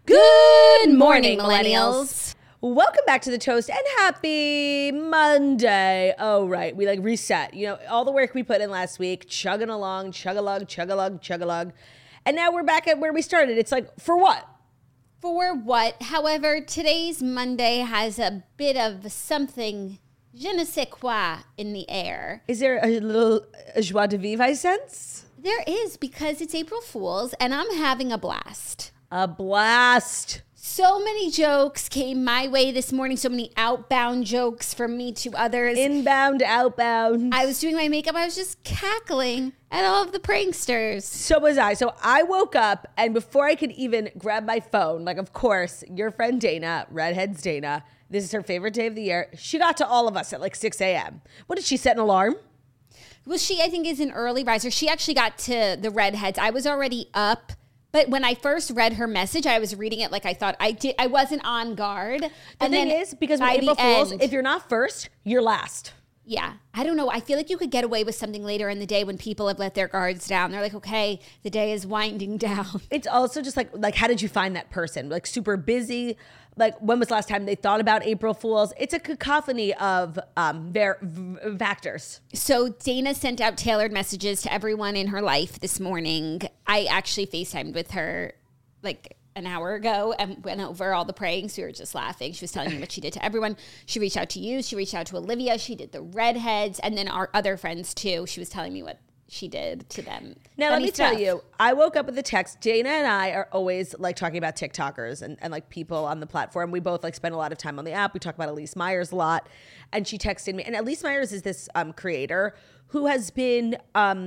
Good morning, millennials. Welcome back to The Toast and happy Monday. Oh, right. We reset. You know, all the work we put in last week, chugging along, chug-a-lug, chug-a-lug, chug-a-lug. And now we're back at where we started. It's like, for what? For what? However, today's Monday has a bit of something je ne sais quoi in the air. Is there a little joie de vivre I sense? There is, because it's April Fool's and I'm having a blast. A blast. So many jokes came my way this morning. So many outbound jokes from me to others. Inbound, outbound. I was doing my makeup. I was just cackling at all of the pranksters. So was I. So I woke up, and before I could even grab my phone, of course, your friend Dana, Redheads Dana, this is her favorite day of the year. She got to all of us at 6 a.m. What did she set an alarm? Well, she, I think, is an early riser. She actually got to the Redheads. I was already up. But when I first read her message, I was reading it like I thought I did. I wasn't on guard. The thing is, because with April Fools, if you're not first, you're last. Yeah. I don't know. I feel like you could get away with something later in the day when people have let their guards down. They're like, okay, the day is winding down. It's also just like how did you find that person? Super busy. When was the last time they thought about April Fools? It's a cacophony of factors. So Dana sent out tailored messages to everyone in her life this morning. I actually FaceTimed with her an hour ago and went over all the pranks. We were just laughing. She was telling me what she did to everyone. She reached out to you. She reached out to Olivia. She did the Redheads. And then our other friends too. She was telling me what she did to them. Now, let me tell you, I woke up with a text. Dana and I are always talking about TikTokers and people on the platform. We both spend a lot of time on the app. We talk about Elise Myers a lot. And she texted me. And Elise Myers is this creator who has been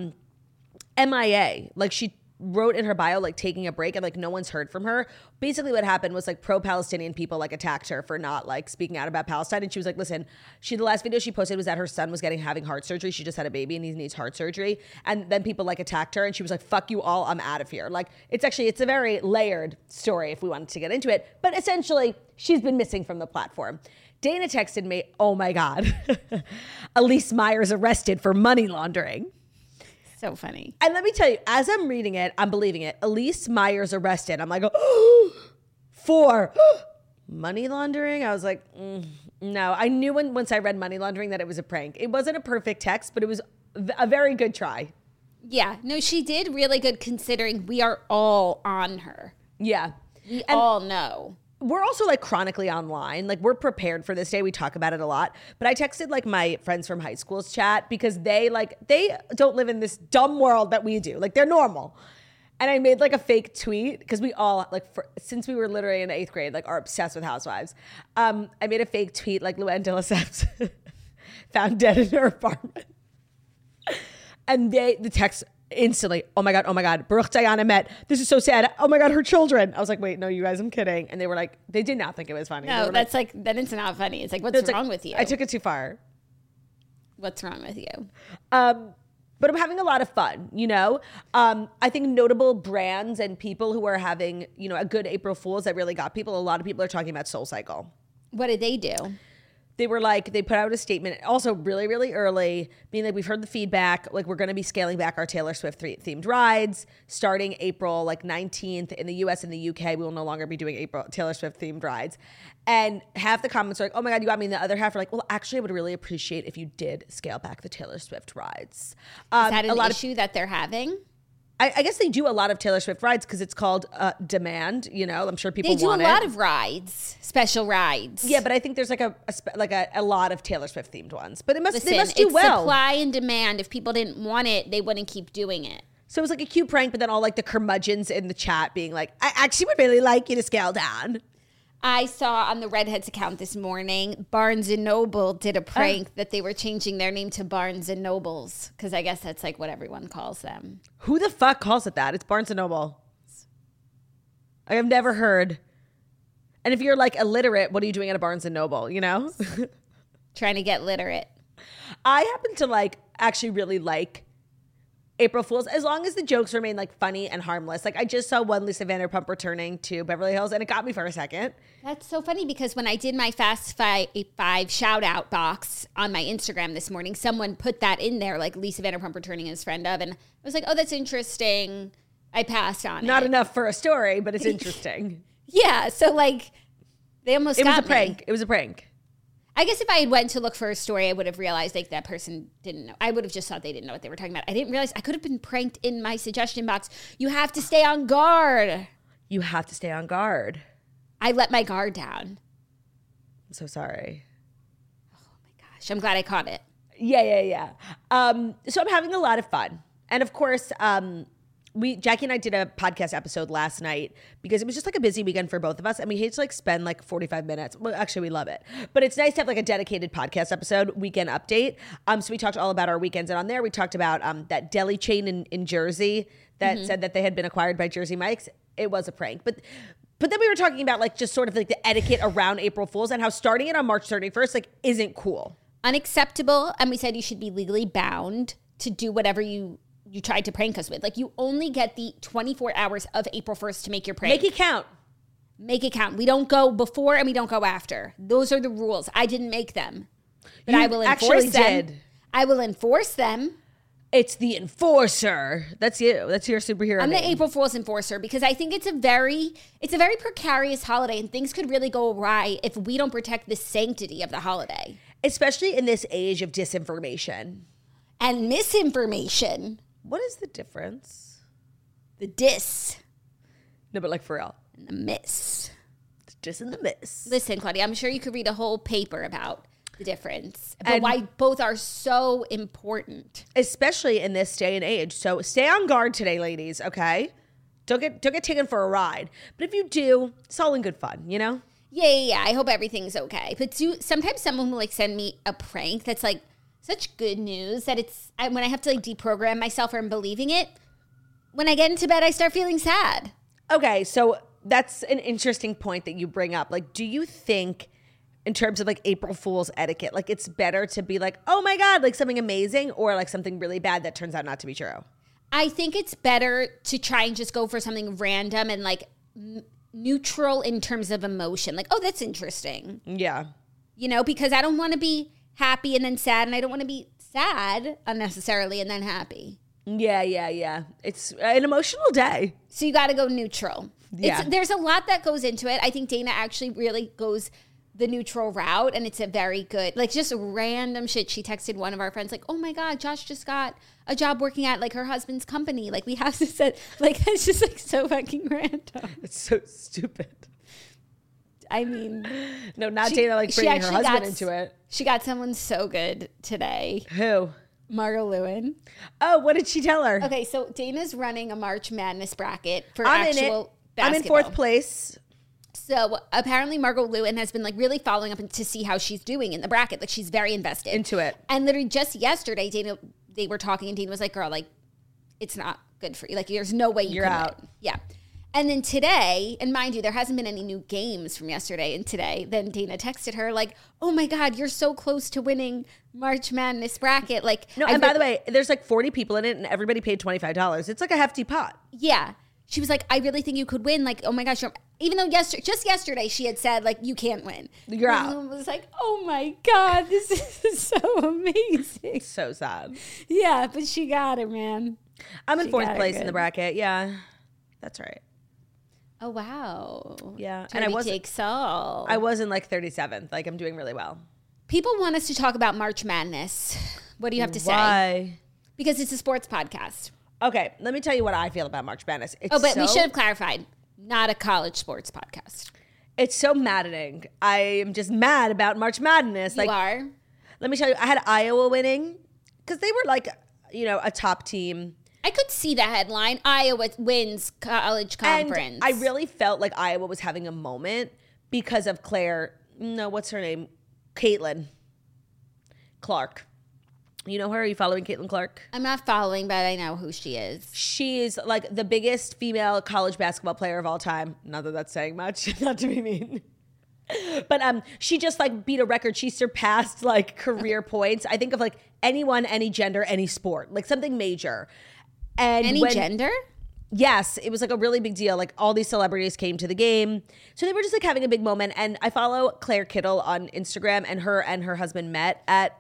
MIA. She wrote in her bio taking a break, and no one's heard from her. Basically what happened was pro-Palestinian people attacked her for not speaking out about Palestine, and she was listen, the last video she posted was that her son was having heart surgery. She just had a baby and he needs heart surgery, and then people attacked her, and she was fuck you all, I'm out of here. It's a very layered story if we wanted to get into it, but essentially she's been missing from the platform. Dana texted me, oh my God, Elise Myers arrested for money laundering. So funny. And let me tell you, as I'm reading it, I'm believing it. Elise Myers arrested. I'm oh, for money laundering? I was no. I knew once I read money laundering that it was a prank. It wasn't a perfect text, but it was a very good try. Yeah. No, she did really good considering we are all on her. Yeah. We all know. We're also chronically online. We're prepared for this day. We talk about it a lot. But I texted my friends from high school's chat because they don't live in this dumb world that we do. They're normal. And I made a fake tweet because we all since we were literally in 8th grade are obsessed with Housewives. I made a fake tweet Luann de Lesseps found dead in her apartment. And the text instantly, oh my God, Baruch Diana met. This is so sad. Oh my God, her children. I was wait, no, you guys, I'm kidding. And they were they did not think it was funny. No, that's then it's not funny. It's what's wrong with you? I took it too far. What's wrong with you? But I'm having a lot of fun, I think notable brands and people who are having, a good April Fool's that really got people. A lot of people are talking about SoulCycle. What did they do? They were they put out a statement also really, really early, being we've heard the feedback, we're going to be scaling back our Taylor Swift themed rides starting April 19th in the US and the UK. We will no longer be doing Taylor Swift themed rides. And half the comments are oh my God, you got me. And the other half are well, actually, I would really appreciate if you did scale back the Taylor Swift rides. Is that an issue that they're having? I guess they do a lot of Taylor Swift rides because it's called Demand. I'm sure people want it. They do a lot of rides, special rides. Yeah, but I think there's a lot of Taylor Swift themed ones. But they must do it's well. Supply and demand. If people didn't want it, they wouldn't keep doing it. So it was a cute prank, but then all the curmudgeons in the chat being I actually would really like you to scale down. I saw on the Redheads account this morning, Barnes & Noble did a prank that they were changing their name to Barnes & Nobles because I guess that's what everyone calls them. Who the fuck calls it that? It's Barnes & Noble. I have never heard. And if you're illiterate, what are you doing at a Barnes & Noble, Trying to get literate. I happen to actually really April Fools, as long as the jokes remain funny and harmless. I just saw one Lisa Vanderpump returning to Beverly Hills, and it got me for a second. That's so funny because when I did my Fast Five shout out box on my Instagram this morning, someone put that in there, Lisa Vanderpump returning as friend of, and I was oh, that's interesting. I passed on Not enough for a story, but it's interesting. Yeah, so like they almost It was got a prank. me. It was a prank. I guess if I had went to look for a story, I would have realized like that person didn't know. I would have just thought they didn't know what they were talking about. I didn't realize I could have been pranked in my suggestion box. You have to stay on guard. You have to stay on guard. I let my guard down. I'm so sorry. Gosh, I'm glad I caught it. Yeah. So I'm having a lot of fun. And of course, Jackie and I did a podcast episode last night because it was just like a busy weekend for both of us. And we hate to like spend like 45 minutes. Well, actually we love it, but it's nice to have like a dedicated podcast episode, weekend update. So we talked all about our weekends, and on there we talked about that deli chain in Jersey that said that they had been acquired by Jersey Mike's. It was a prank, but then we were talking about like just sort of like the etiquette around April Fools and how starting it on March 31st like isn't cool. Unacceptable. And we said you should be legally bound to do whatever you tried to prank us with. Like you only get the 24 hours of April 1st to make your prank. Make it count. Make it count. We don't go before and we don't go after. Those are the rules. I didn't make them. But You I will enforce actually them. did. I will enforce them. It's the enforcer. That's you. That's your superhero I'm name. the April Fool's enforcer because I think it's a very precarious holiday and things could really go awry if we don't protect the sanctity of the holiday. Especially in this age of disinformation. And misinformation. What is the difference? The dis No, but like for real. and the miss. The dis and the miss. Listen, Claudia, I'm sure you could read a whole paper about the difference, but And- why both are so important. Especially in this day and age. So stay on guard today, ladies, okay? Don't get taken for a ride. But if you do, it's all in good fun, you know? Yeah. I hope everything's okay. But sometimes someone will like send me a prank that's like such good news that when I have to like deprogram myself from believing it, when I get into bed, I start feeling sad. Okay, so that's an interesting point that you bring up. Like, do you think in terms of like April Fool's etiquette, like it's better to be like, oh my God, like something amazing, or like something really bad that turns out not to be true? I think it's better to try and just go for something random and like neutral in terms of emotion. Like, oh, that's interesting. Yeah. You know, because I don't want to be happy and then sad, and I don't want to be sad unnecessarily and then happy. Yeah. It's an emotional day. So you got to go neutral. Yeah. There's a lot that goes into it. I think Dana actually really goes the neutral route, and it's a very good, like just random shit. She texted one of our friends like, oh my God, Josh just got a job working at like her husband's company. Like we have to set, like that's just like so fucking random. It's so stupid. I mean, No, not Dana like she bringing her actually husband got- into it. She got someone so good today. Who? Margot Lewin. Oh, what did she tell her? Okay, so Dana's running a March Madness bracket for I'm in actual it. basketball. I'm in fourth place. So apparently Margot Lewin has been like really following up to see how she's doing in the bracket. Like she's very invested Into it. And literally just yesterday, they were talking and Dana was like, girl, like it's not good for you. Like there's no way You're can out. win. Yeah. And then today, and mind you, there hasn't been any new games from yesterday and today. Then Dana texted her like, oh my God, you're so close to winning March Madness bracket. Like, No, and by the way, there's like 40 people in it and everybody paid $25. It's like a hefty pot. yeah. She was like, I really think you could win. Like, oh my gosh. Even though just yesterday she had said, like, you can't win. You're out. I was like, oh my God, this is so amazing. So sad. Yeah, but she got it, man. I'm in She fourth got it place in good. the bracket. Yeah, that's right. Oh, wow. Yeah, and Toby I wasn't. takes all. I was in like 37th. Like I'm doing really well. People want us to talk about March Madness. What do you have to say? Why? Because it's a sports podcast. Okay, let me tell you what I feel about March Madness. It's Oh, but we so- should have clarified. Not a college sports podcast. It's so maddening. I am just mad about March Madness. You Like, are? let me tell you, I had Iowa winning because they were like, a top team. I could see the headline. Iowa wins college conference. And I really felt like Iowa was having a moment because of what's her name? Caitlin Clark. You know her? Are you following Caitlin Clark? I'm not following, but I know who she is. She's like the biggest female college basketball player of all time. Not that that's saying much, not to be mean. But she just like beat a record. She surpassed like career points. I think of like anyone, any gender, any sport, like something major. And Any gender? Yes, it was like a really big deal. Like all these celebrities came to the game. So they were just like having a big moment. And I follow Claire Kittle on Instagram, and her husband met at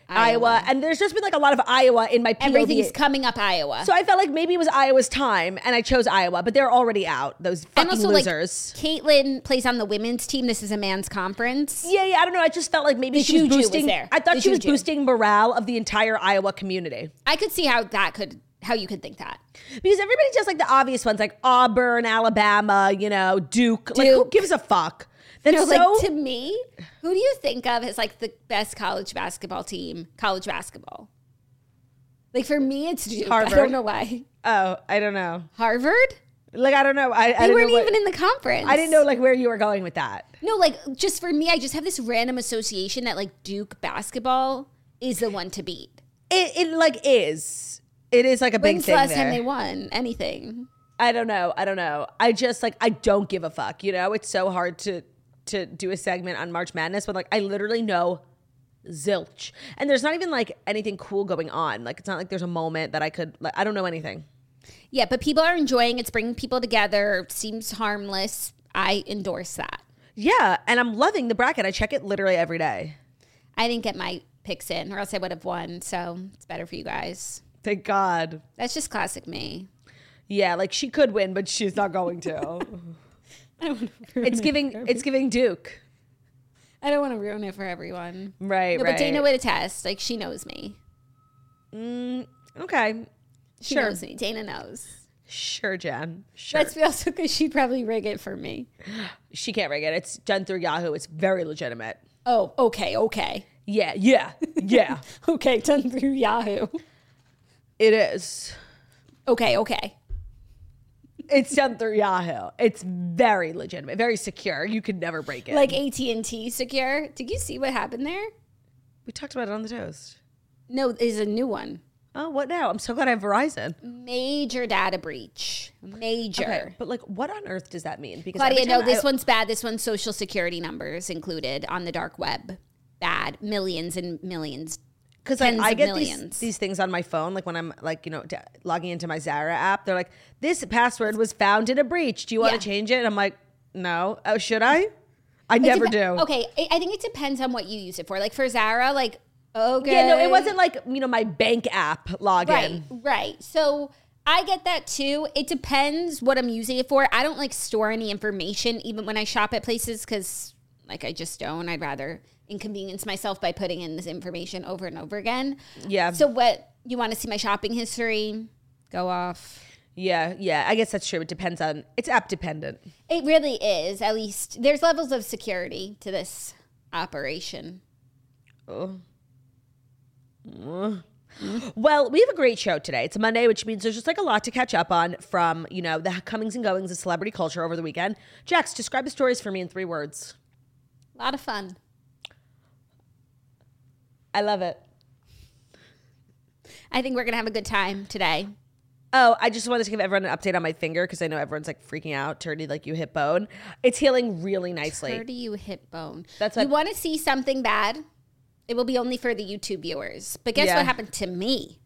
Iowa. And there's just been like a lot of Iowa in my POV. Everything's coming up Iowa. So I felt like maybe it was Iowa's time, and I chose Iowa, but they're already out. Those fucking and also, losers. like, Caitlyn plays on the women's team. This is a man's conference. Yeah, I don't know. I just felt like maybe The she was juju was boosting. there. I thought The she was juju. boosting morale of the entire Iowa community. I could see how you could think that. Because everybody does like the obvious ones, like Auburn, Alabama, Duke. Like, who gives a fuck? That's Like, to me, who do you think of as like the best college basketball team? College basketball. Like, for me, it's Duke. Harvard. I don't know why. Oh, I don't know. Harvard? Like, I don't know. I They don't weren't know even in the conference. I didn't know like where you were going with that. No, like, just for me, I just have this random association that like Duke basketball is the one to beat. It like is. It is like a big When's thing the last there. time they won anything? I don't know. I just like, I don't give a fuck. It's so hard to do a segment on March Madness, but like I literally know zilch. And there's not even like anything cool going on. Like, it's not like there's a moment that I could, like, I don't know anything. Yeah, but people are enjoying it. It's bringing people together. Seems harmless. I endorse that. Yeah. And I'm loving the bracket. I check it literally every day. I didn't get my picks in or else I would have won. So it's better for you guys. Thank God. That's just classic me. Yeah. Like, she could win, but she's not going to. It's giving Duke. I don't want to ruin it for everyone. Right, no, right. But Dana would attest. Like, she knows me. Okay. She Sure. knows me. Dana knows. Sure, Jen. Sure. That's also because she'd probably rig it for me. She can't rig it. It's done through Yahoo. It's very legitimate. Oh, okay. Yeah. Okay, done through Yahoo. It is. Okay. It's done through Yahoo. It's very legitimate, very secure. You could never break it. Like AT&T secure. Did you see what happened there? We talked about it on the toast. No, there's a new one. Oh, what now? I'm so glad I have Verizon. Major data breach. Major. Okay, but like, what on earth does that mean? Because Claudia, every no, time this one's bad. This one's social security numbers included on the dark web. Bad. Millions and millions. because like, tens I of get millions. these things on my phone, like when I'm like logging into my Zara app, they're like, this password was found in a breach. Do you want Yeah. to change it? And I'm like, no. Oh, should I? I never do. Okay, I think it depends on what you use it for. Like for Zara, like okay. Yeah, no, it wasn't like my bank app login. Right. So I get that too. It depends what I'm using it for. I don't like store any information even when I shop at places because like I just don't. I'd rather inconvenience myself by putting in this information over and over again. Yeah. So what, you want to see my shopping history? Go off. Yeah. I guess that's true. It depends on, it's app dependent. It really is. At least there's levels of security to this operation. Well, we have a great show today. It's a Monday, which means there's just like a lot to catch up on from, the comings and goings of celebrity culture over the weekend. Jax, describe the stories for me in 3 words. A lot of fun. I love it. I think we're going to have a good time today. Oh, I just wanted to give everyone an update on my finger because I know everyone's like freaking out. Turdy, like you hit bone. It's healing really nicely. Where do you hit bone? That's you what- want to see something bad? It will be only for the YouTube viewers. But guess Yeah. what happened to me?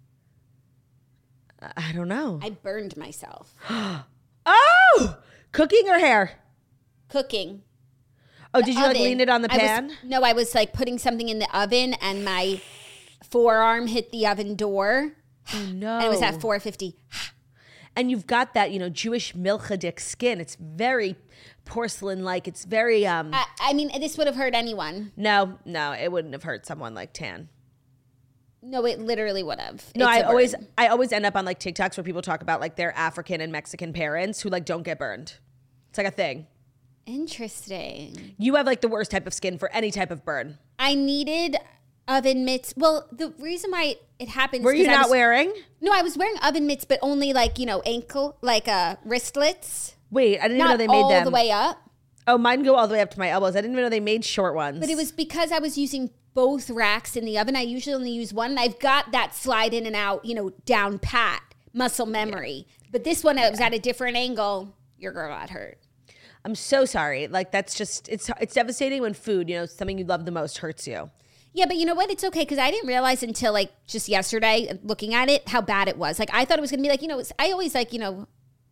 I don't know. I burned myself. Oh! Cooking or hair? Cooking. Oh, did you like Oven. lean it on the pan? I was like putting something in the oven and my forearm hit the oven door. Oh, no. And it was at 450. And you've got that, Jewish milchadick skin. It's very porcelain-like. It's very, I mean, this would have hurt anyone. No, it wouldn't have hurt someone like tan. No, it literally would have. No, It's I a always burn. end up on like TikToks where people talk about like their African and Mexican parents who like don't get burned. It's like a thing. Interesting. You have like the worst type of skin for any type of burn. I needed oven mitts. Well, the reason why it happens. Were you 'cause I not was- wearing? No, I was wearing oven mitts, but only like, ankle, like wristlets. Wait, I didn't even know Not they made all them. the way up. Oh, mine go all the way up to my elbows. I didn't even know they made short ones. But it was because I was using both racks in the oven. I usually only use one. And I've got that slide in and out, down pat, muscle memory. But this one, it was at a different angle. Your girl got hurt. I'm so sorry. Like that's just it's devastating when food, something you love the most hurts you. Yeah, but you know what? It's okay because I didn't realize until like just yesterday looking at it how bad it was. Like I thought it was going to be like, I always like,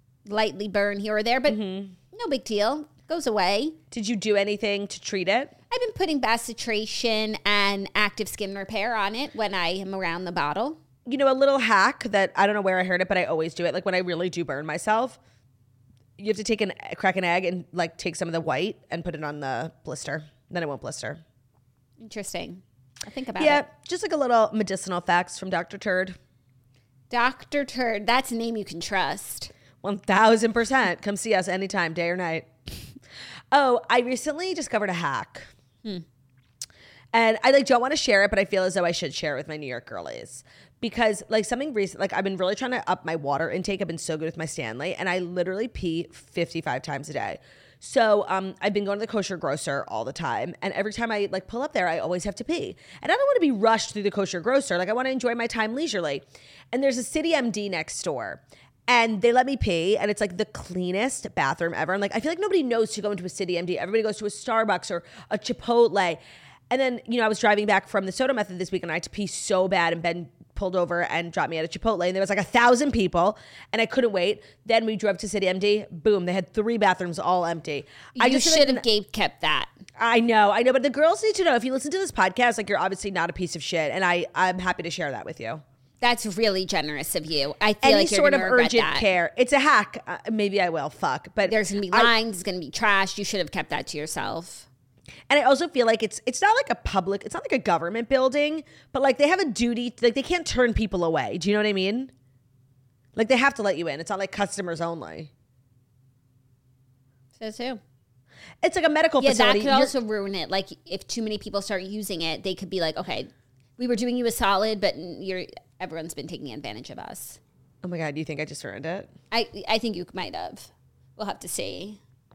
lightly burn here or there, but no big deal. Goes away. Did you do anything to treat it? I've been putting Bacitracin and Active Skin Repair on it when I am around the bottle. You know, a little hack that I don't know where I heard it, but I always do it. Like when I really do burn myself, you have to crack an egg and like take some of the white and put it on the blister. Then it won't blister. Interesting. I'll think about it. Yeah, just like a little medicinal facts from Dr. Turd. Dr. Turd, that's a name you can trust. 1000%. Come see us anytime, day or night. Oh, I recently discovered a hack. And I like don't want to share it, but I feel as though I should share it with my New York girlies. Because like something recent, like I've been really trying to up my water intake. I've been so good with my Stanley, and I literally pee 55 times a day. So I've been going to the kosher grocer all the time. And every time I like pull up there, I always have to pee. And I don't want to be rushed through the kosher grocer. Like I want to enjoy my time leisurely. And there's a City MD next door. And they let me pee, and it's like the cleanest bathroom ever. And like, I feel like nobody knows to go into a City MD. Everybody goes to a Starbucks or a Chipotle. And then, you know, I was driving back from the Soda Method this week, and I had to pee so bad, and Ben pulled over and dropped me at a Chipotle, and there was like 1,000 people, and I couldn't wait. Then we drove to City MD. Boom, they had 3 bathrooms all empty. I just should have kept that. I know, but the girls need to know, if you listen to this podcast, like you're obviously not a piece of shit, and I'm happy to share that with you. That's really generous of you. I feel Any like you're sort going of to regret urgent that. care. It's a hack. Maybe I will. Fuck. But There's going to be lines. It's going to be trash. You should have kept that to yourself. And I also feel like it's not like it's not like a government building, but like they have a duty. Like they can't turn people away. Do you know what I mean? Like they have to let you in. It's not like customers only. So too. It's like a medical facility. Yeah, that could also ruin it. Like if too many people start using it, they could be like, okay, we were doing you a solid, but everyone's been taking advantage of us. Oh my God, you think I just ruined it? I think you might have. We'll have to see.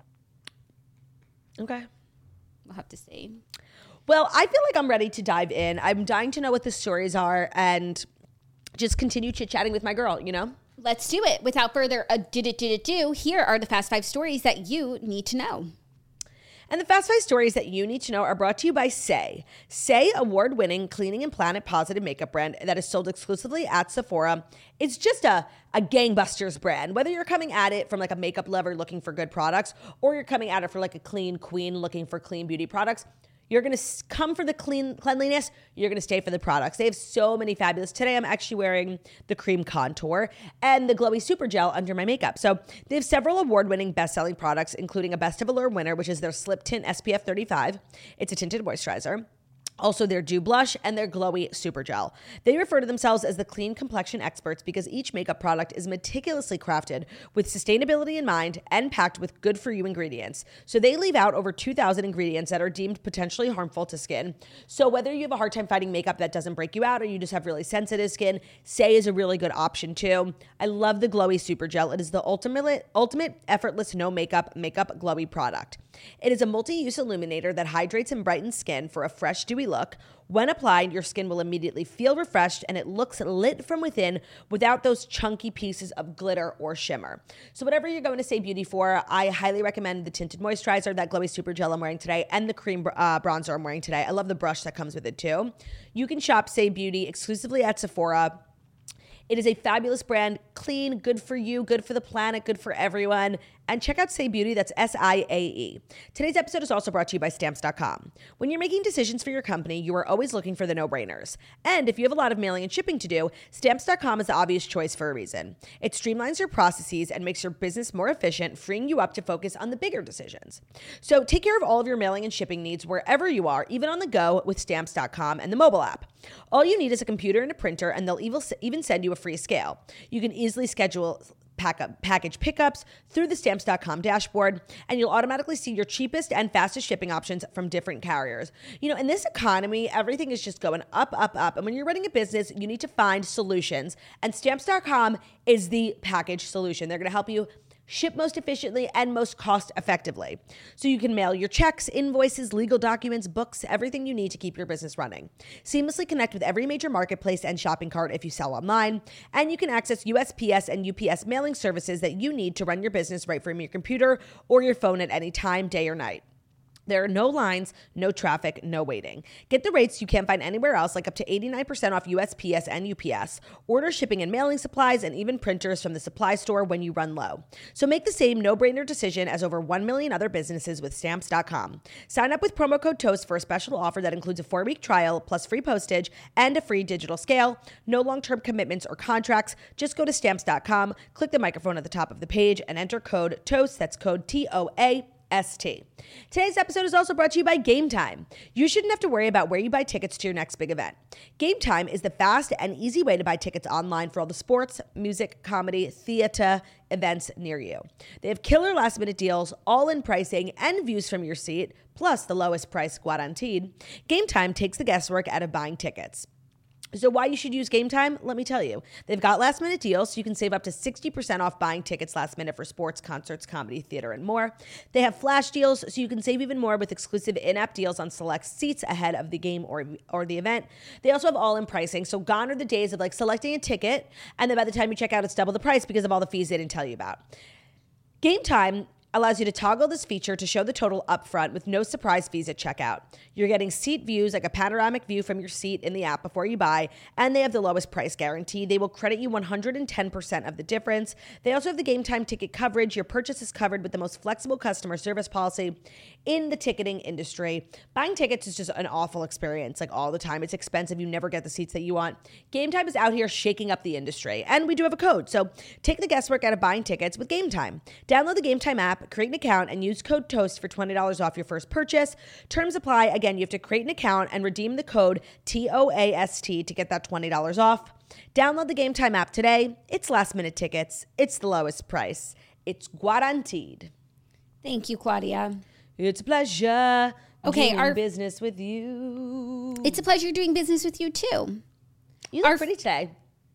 Okay. We'll have to see. Well, I feel like I'm ready to dive in. I'm dying to know what the stories are and just continue chit-chatting with my girl, you know? Let's do it. Without further ado, here are the Fast 5 stories that you need to know. And the Fast 5 stories that you need to know are brought to you by Saie. Saie, award-winning cleaning and planet-positive makeup brand that is sold exclusively at Sephora. It's just a gangbusters brand. Whether you're coming at it from like a makeup lover looking for good products, or you're coming at it for like a clean queen looking for clean beauty products, you're going to come for the cleanliness. You're going to stay for the products. They have so many fabulous. Today, I'm actually wearing the cream contour and the glowy super gel under my makeup. So they have several award-winning best-selling products, including a Best of Allure winner, which is their Slip Tint SPF 35. It's a tinted moisturizer. Also, their Dew Blush and their Glowy Super Gel. They refer to themselves as the clean complexion experts because each makeup product is meticulously crafted with sustainability in mind and packed with good-for-you ingredients. So they leave out over 2,000 ingredients that are deemed potentially harmful to skin. So whether you have a hard time finding makeup that doesn't break you out or you just have really sensitive skin, Saie is a really good option too. I love the Glowy Super Gel. It is the ultimate effortless no makeup glowy product. It is a multi-use illuminator that hydrates and brightens skin for a fresh, dewy look. When applied, your skin will immediately feel refreshed and it looks lit from within without those chunky pieces of glitter or shimmer. So whatever you're going to Saie Beauty for, I highly recommend the tinted moisturizer, that Glowy Super Gel I'm wearing today, and the cream bronzer I'm wearing today. I love the brush that comes with it too. You can shop Saie Beauty exclusively at Sephora. It is a fabulous brand, clean, good for you, good for the planet, good for everyone. And check out Saie Beauty, that's SIAE. Today's episode is also brought to you by Stamps.com. When you're making decisions for your company, you are always looking for the no-brainers. And if you have a lot of mailing and shipping to do, Stamps.com is the obvious choice for a reason. It streamlines your processes and makes your business more efficient, freeing you up to focus on the bigger decisions. So take care of all of your mailing and shipping needs wherever you are, even on the go with Stamps.com and the mobile app. All you need is a computer and a printer, and they'll even send you a free scale. You can easily schedule package pickups through the Stamps.com dashboard, and you'll automatically see your cheapest and fastest shipping options from different carriers. You know, in this economy, everything is just going up, up, up. And when you're running a business, you need to find solutions. And Stamps.com is the package solution. They're going to help you ship most efficiently and most cost effectively. So you can mail your checks, invoices, legal documents, books, everything you need to keep your business running. Seamlessly connect with every major marketplace and shopping cart if you sell online. And you can access USPS and UPS mailing services that you need to run your business right from your computer or your phone at any time, day or night. There are no lines, no traffic, no waiting. Get the rates you can't find anywhere else, like up to 89% off USPS and UPS. Order shipping and mailing supplies and even printers from the supply store when you run low. So make the same no-brainer decision as over 1 million other businesses with Stamps.com. Sign up with promo code TOAST for a special offer that includes a 4-week trial plus free postage and a free digital scale. No long-term commitments or contracts. Just go to Stamps.com, click the microphone at the top of the page, and enter code TOAST. That's code TOAST. Today's episode is also brought to you by Game Time. You shouldn't have to worry about where you buy tickets to your next big event. Game Time is the fast and easy way to buy tickets online for all the sports, music, comedy, theater events near you. They have killer last-minute deals, all-in pricing, and views from your seat, plus the lowest price guaranteed. Game Time takes the guesswork out of buying tickets. So why you should use Game Time? Let me tell you. They've got last minute deals, so you can save up to 60% off buying tickets last minute for sports, concerts, comedy, theater, and more. They have flash deals, so you can save even more with exclusive in-app deals on select seats ahead of the game or the event. They also have all-in pricing, so gone are the days of like selecting a ticket, and then by the time you check out, it's double the price because of all the fees they didn't tell you about. Game Time allows you to toggle this feature to show the total upfront with no surprise fees at checkout. You're getting seat views, like a panoramic view from your seat in the app before you buy, and they have the lowest price guarantee. They will credit you 110% of the difference. They also have the Game Time ticket coverage. Your purchase is covered with the most flexible customer service policy in the ticketing industry. Buying tickets is just an awful experience, like all the time. It's expensive. You never get the seats that you want. Game Time is out here shaking up the industry, and we do have a code. So take the guesswork out of buying tickets with Game Time. Download the Game Time app, create an account, and use code TOAST for $20 off your first purchase. Terms apply. Again, you have to create an account and redeem the code TOAST to get that $20 off. Download the Game Time app today. It's last minute tickets. It's the lowest price. It's guaranteed. Thank you, Claudia. It's a pleasure doing business with you. It's a pleasure doing business with you, too. You look pretty today.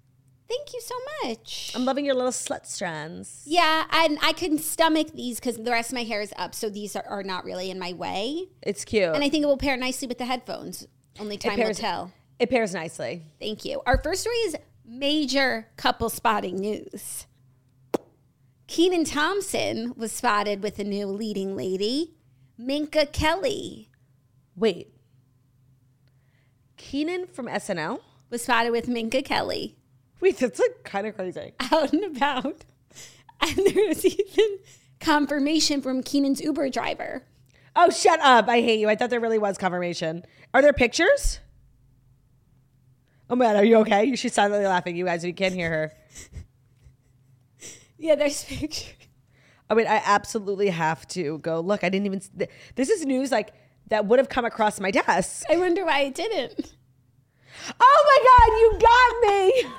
Thank you so much. I'm loving your little slut strands. Yeah, and I can stomach these because the rest of my hair is up, so these are not really in my way. It's cute. And I think it will pair nicely with the headphones. Only time will tell. It pairs nicely. Thank you. Our first story is major couple spotting news. Kenan Thompson was spotted with a new leading lady, Minka Kelly. Wait. Kenan from SNL? Was spotted with Minka Kelly. Wait, that's like kind of crazy. Out and about. And there was even confirmation from Kenan's Uber driver. Oh, shut up. I hate you. I thought there really was confirmation. Are there pictures? Oh, man, are you okay? She's silently laughing, you guys. You can't hear her. Yeah, there's pictures. I mean, I absolutely have to go look. I didn't even... This is news like that would have come across my desk. I wonder why it didn't. Oh, my God, you got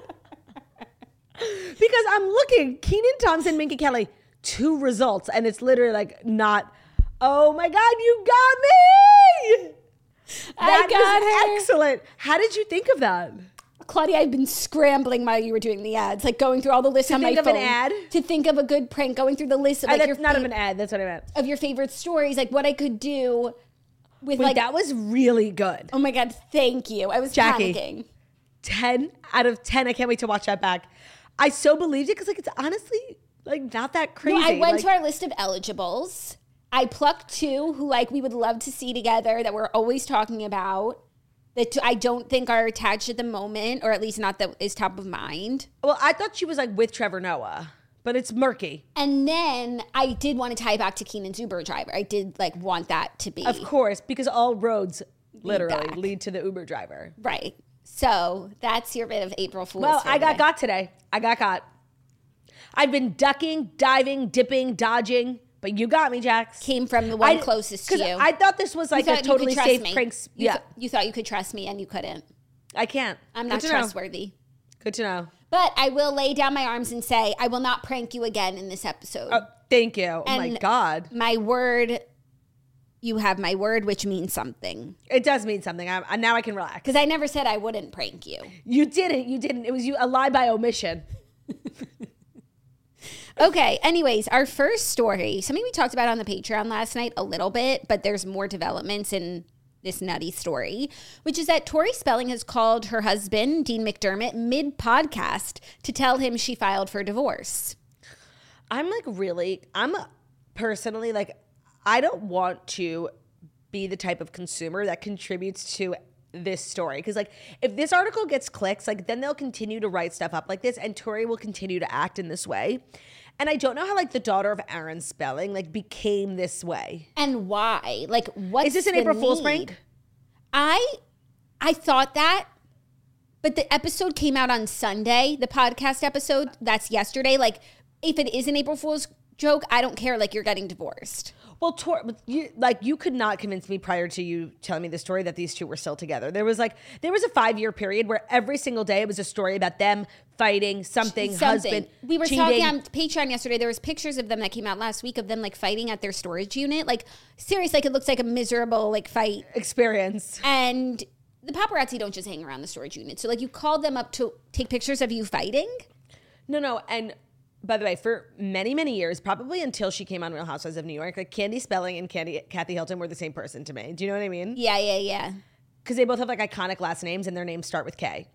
me. Because I'm looking. Kenan Thompson, Minka Kelly, 2 results. And it's literally like not... Oh, my God, you got me. That is excellent. How did you think of that? Claudia, I've been scrambling while you were doing the ads, like going through all the lists on my phone. To think of an ad? To think of a good prank, going through the list of like that's not of an ad, that's what I meant. Of your favorite stories, like what I could do with Wait, that was really good. Oh my God, thank you. I was Jackie, panicking. 10 out of 10. I can't wait to watch that back. I so believed it because like it's honestly like not that crazy. No, I went to our list of eligibles. I plucked 2 who like we would love to see together that we're always talking about. That I don't think are attached at the moment, or at least not that is top of mind. Well, I thought she was like with Trevor Noah, but it's murky. And then I did want to tie it back to Kenan's Uber driver. I did like want that to be. Of course, because all roads literally lead to the Uber driver. Right. So that's your bit of April Fool's. Well, I got today. I got caught. I've been ducking, diving, dipping, dodging. But you got me, Jax. Came from the one closest to you. I thought this was like a totally safe prank. You thought you could trust me and you couldn't. I can't. I'm not trustworthy. Good to know. But I will lay down my arms and say, I will not prank you again in this episode. Oh, thank you. Oh my God. My word, you have my word, which means something. It does mean something. Now I can relax. Because I never said I wouldn't prank you. You didn't. It was a lie by omission. Okay, anyways, our first story, something we talked about on the Patreon last night a little bit, but there's more developments in this nutty story, which is that Tori Spelling has called her husband, Dean McDermott, mid-podcast to tell him she filed for divorce. I'm personally like, I don't want to be the type of consumer that contributes to this story. Because, like, if this article gets clicks, like, then they'll continue to write stuff up like this, and Tori will continue to act in this way. And I don't know how, like, the daughter of Aaron Spelling, like, became this way. And why? Like, what's Is this an April Fool's prank? I thought that, but the episode came out on Sunday, the podcast episode. That's yesterday. Like, if it is an April Fool's joke, I don't care. Like, you're getting divorced. Well, you could not convince me prior to you telling me the story that these two were still together. There was a 5-year period where every single day it was a story about them fighting, something. Husband We were cheating. talking on Patreon yesterday. There was pictures of them that came out last week of them like fighting at their storage unit. Like, seriously, like, it looks like a miserable like fight experience. And the paparazzi don't just hang around the storage unit. So, like, you called them up to take pictures of you fighting? No. And by the way, for many, many years, probably until she came on Real Housewives of New York, like, Candy Spelling and Kathy Hilton were the same person to me. Do you know what I mean? Yeah. Because they both have, like, iconic last names and their names start with K.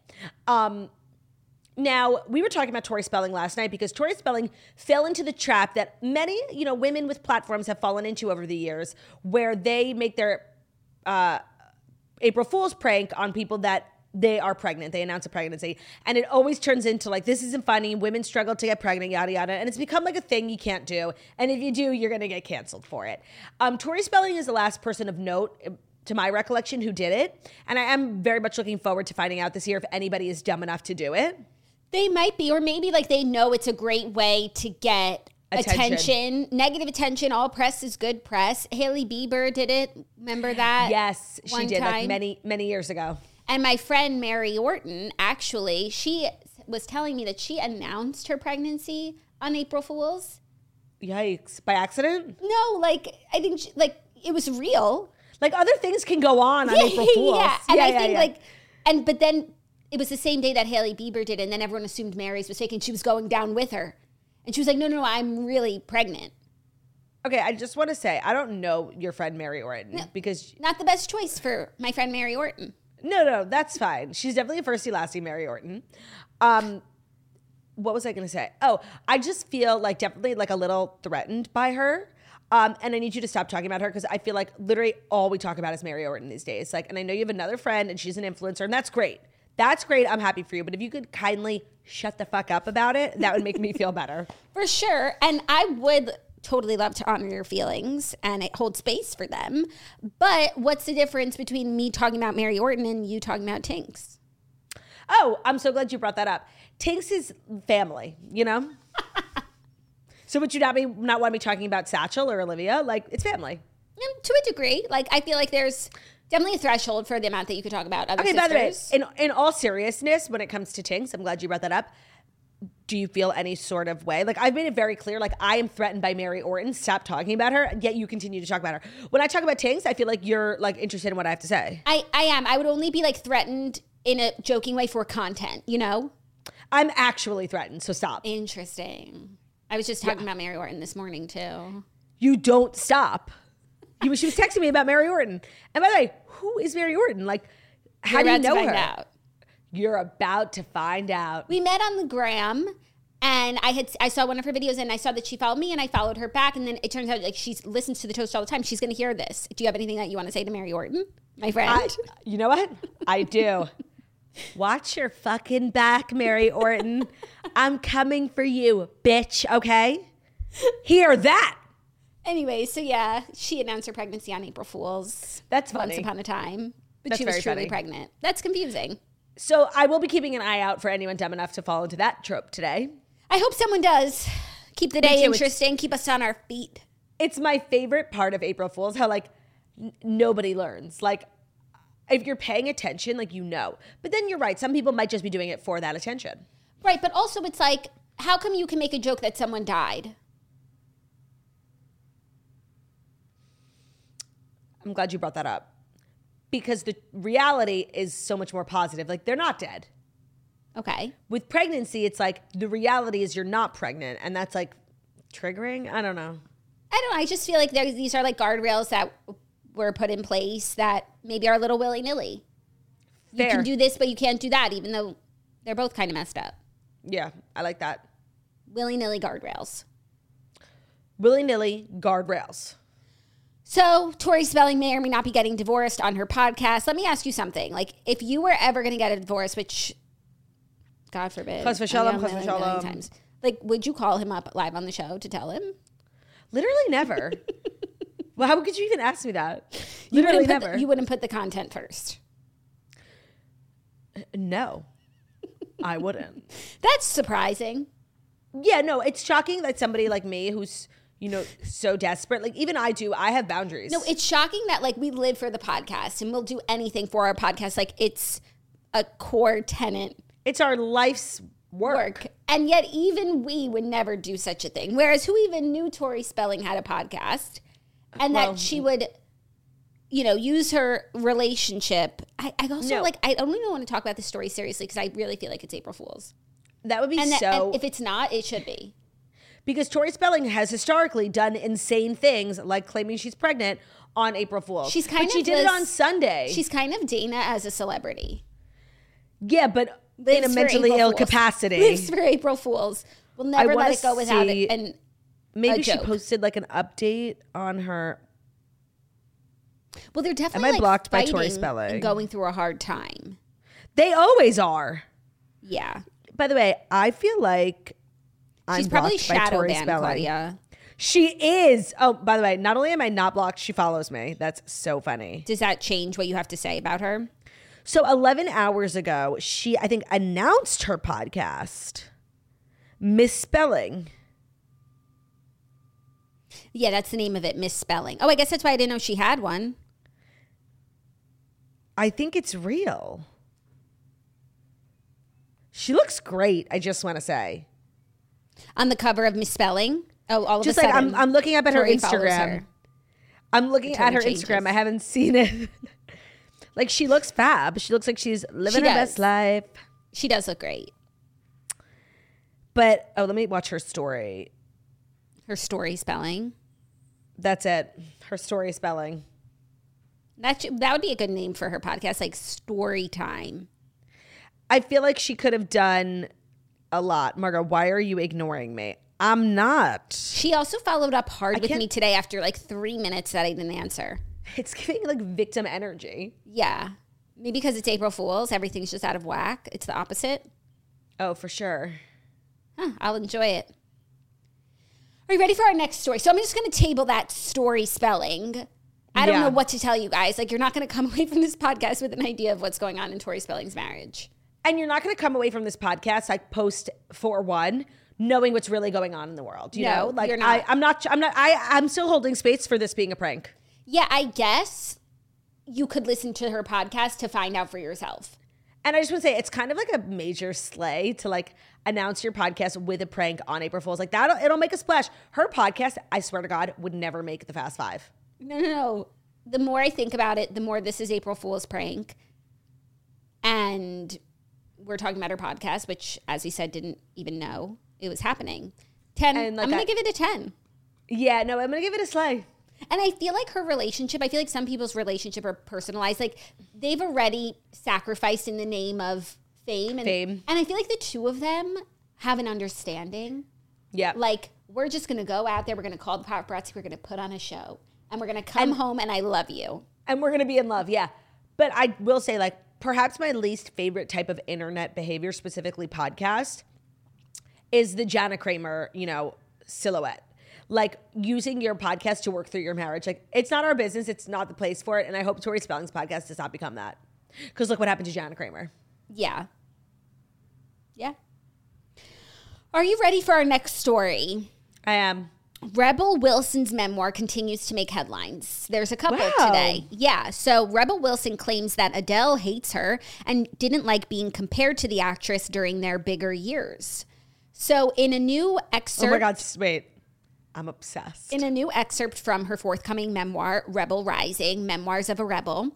Now, we were talking about Tori Spelling last night because Tori Spelling fell into the trap that many, women with platforms have fallen into over the years, where they make their April Fool's prank on people that they are pregnant. They announce a pregnancy. And it always turns into, like, this isn't funny. Women struggle to get pregnant, yada, yada. And it's become like a thing you can't do. And if you do, you're going to get canceled for it. Tori Spelling is the last person of note, to my recollection, who did it. And I am very much looking forward to finding out this year if anybody is dumb enough to do it. They might be, or maybe, like, they know it's a great way to get attention. Negative attention. All press is good press. Hailey Bieber did it. Remember that? Yes, she did, like, many, many years ago. And my friend Mary Orton, actually, she was telling me that she announced her pregnancy on April Fool's. Yikes. By accident? No, like, I think, it was real. Like, other things can go on April Fool's. Yeah, and I think, but then it was the same day that Hailey Bieber did, and then everyone assumed Mary's was fake, and she was going down with her. And she was like, no, I'm really pregnant. Okay, I just want to say, I don't know your friend Mary Orton, because... Not the best choice for my friend Mary Orton. No, that's fine. She's definitely a firsty lasty Mary Orton. What was I going to say? Oh, I just feel like definitely like a little threatened by her. And I need you to stop talking about her because I feel like literally all we talk about is Mary Orton these days. Like, and I know you have another friend and she's an influencer, and that's great. That's great. I'm happy for you. But if you could kindly shut the fuck up about it, that would make me feel better. For sure. And I would totally love to honor your feelings and hold space for them. But what's the difference between me talking about Mary Orton and you talking about Tinx? Oh, I'm so glad you brought that up. Tinx is family, So would you not want me talking about Satchel or Olivia? Like, it's family. To a degree. Like, I feel like there's definitely a threshold for the amount that you could talk about other sisters. By the way, in all seriousness, when it comes to Tinx, I'm glad you brought that up. Do you feel any sort of way? Like, I've made it very clear, like, I am threatened by Mary Orton. Stop talking about her, yet you continue to talk about her. When I talk about Tinx, I feel like you're, like, interested in what I have to say. I am. I would only be, like, threatened in a joking way for content, I'm actually threatened, so stop. Interesting. I was just talking about Mary Orton this morning, too. You don't stop. She was texting me about Mary Orton. And by the way, who is Mary Orton? Like, how do you know her? Out. You're about to find out. We met on the gram, and I saw one of her videos, and I saw that she followed me, and I followed her back, and then it turns out, like, she listens to the Toast all the time. She's going to hear this. Do you have anything that you want to say to Mary Orton, my friend? You know what? I do. Watch your fucking back, Mary Orton. I'm coming for you, bitch, okay? Hear that. Anyway, so yeah, she announced her pregnancy on April Fool's. That's funny. Once upon a time. But That's she was very truly funny. pregnant. That's confusing. So I will be keeping an eye out for anyone dumb enough to fall into that trope today. I hope someone does. Keep the day interesting. Keep us on our feet. It's my favorite part of April Fool's, how, like, nobody learns. Like, if you're paying attention, like, But then you're right. Some people might just be doing it for that attention. Right, but also it's like, how come you can make a joke that someone died? I'm glad you brought that up. Because the reality is so much more positive. Like, they're not dead. Okay. With pregnancy, it's like the reality is you're not pregnant. And that's, like, triggering? I don't know. I just feel like these are, like, guardrails that were put in place that maybe are a little willy-nilly. Fair. You can do this, but you can't do that, even though they're both kind of messed up. Yeah, I like that. Willy-nilly guardrails. Willy-nilly guardrails. So Tori Spelling may or may not be getting divorced on her podcast. Let me ask you something. Like, if you were ever going to get a divorce, which, God forbid. Chas v'shalom. Times. Like, would you call him up live on the show to tell him? Literally never. Well, how could you even ask me that? Literally never. You wouldn't put the content first. No, I wouldn't. That's surprising. Yeah, no, it's shocking that somebody like me who's, so desperate, like even I have boundaries. No, it's shocking that like we live for the podcast and we'll do anything for our podcast. Like it's a core tenet. It's our life's work. And yet even we would never do such a thing. Whereas who even knew Tori Spelling had a podcast and that she would, use her relationship. I also I don't even want to talk about this story seriously because I really feel like it's April Fool's. That would be and if it's not, it should be. Because Tori Spelling has historically done insane things like claiming she's pregnant on April Fool's. She did it on Sunday. She's kind of Dana as a celebrity. Yeah, but in a mentally ill capacity. Lives for April Fool's. We'll never let it go without it. And maybe she posted like an update on her. Well, they're definitely Am I blocked by Tori Spelling? And going through a hard time. They always are. Yeah. By the way, I feel like she's probably shadow banned, Claudia. She is. Oh, by the way, not only am I not blocked, she follows me. That's so funny. Does that change what you have to say about her? So 11 hours ago, she, I think, announced her podcast, Misspelling. Yeah, that's the name of it, Misspelling. Oh, I guess that's why I didn't know she had one. I think it's real. She looks great, I just want to say. On the cover of Misspelling? Oh, all of just a sudden. I'm looking up at her Instagram. Her. I'm looking at her Instagram. I haven't seen it. Like, she looks fab. She looks like she's living her best life. She does look great. But, let me watch her story. Her story spelling. That's it. Her story spelling. That would be a good name for her podcast, like Story Time. I feel like she could have done a lot. Margo, why are you ignoring me? I'm not. She also followed up hard with me today after like 3 minutes that I didn't answer. It's giving like victim energy. Yeah. Maybe because it's April Fool's. Everything's just out of whack. It's the opposite. Oh, for sure. Huh, I'll enjoy it. Are you ready for our next story? So I'm just going to table that story spelling. I don't know what to tell you guys. Like, you're not going to come away from this podcast with an idea of what's going on in Tori Spelling's marriage. And you're not going to come away from this podcast like post 4-1 knowing what's really going on in the world. You know, like you're not. I'm still holding space for this being a prank. Yeah, I guess you could listen to her podcast to find out for yourself. And I just want to say, it's kind of like a major slay to like announce your podcast with a prank on April Fool's. Like that, it'll make a splash. Her podcast, I swear to God, would never make the Fast Five. No. The more I think about it, the more this is April Fool's prank. And we're talking about her podcast, which, as we said, didn't even know it was happening. 10. Like I'm going to give it a 10. Yeah, no, I'm going to give it a slay. And I feel like her relationship, I feel like some people's relationship are personalized. Like, they've already sacrificed in the name of fame. And I feel like the two of them have an understanding. Yeah. Like, we're just going to go out there. We're going to call the paparazzi. We're going to put on a show. And we're going to come home and I love you. And we're going to be in love, yeah. But I will say, like, perhaps my least favorite type of internet behavior, specifically podcast, is the Jana Kramer, silhouette. Like, using your podcast to work through your marriage. Like, it's not our business. It's not the place for it. And I hope Tori Spelling's podcast does not become that. Because look what happened to Jana Kramer. Yeah. Yeah. Are you ready for our next story? I am. Rebel Wilson's memoir continues to make headlines. There's a couple today. Yeah. So Rebel Wilson claims that Adele hates her and didn't like being compared to the actress during their bigger years. So in a new excerpt. Oh my God, wait. I'm obsessed. In a new excerpt from her forthcoming memoir, Rebel Rising, Memoirs of a Rebel,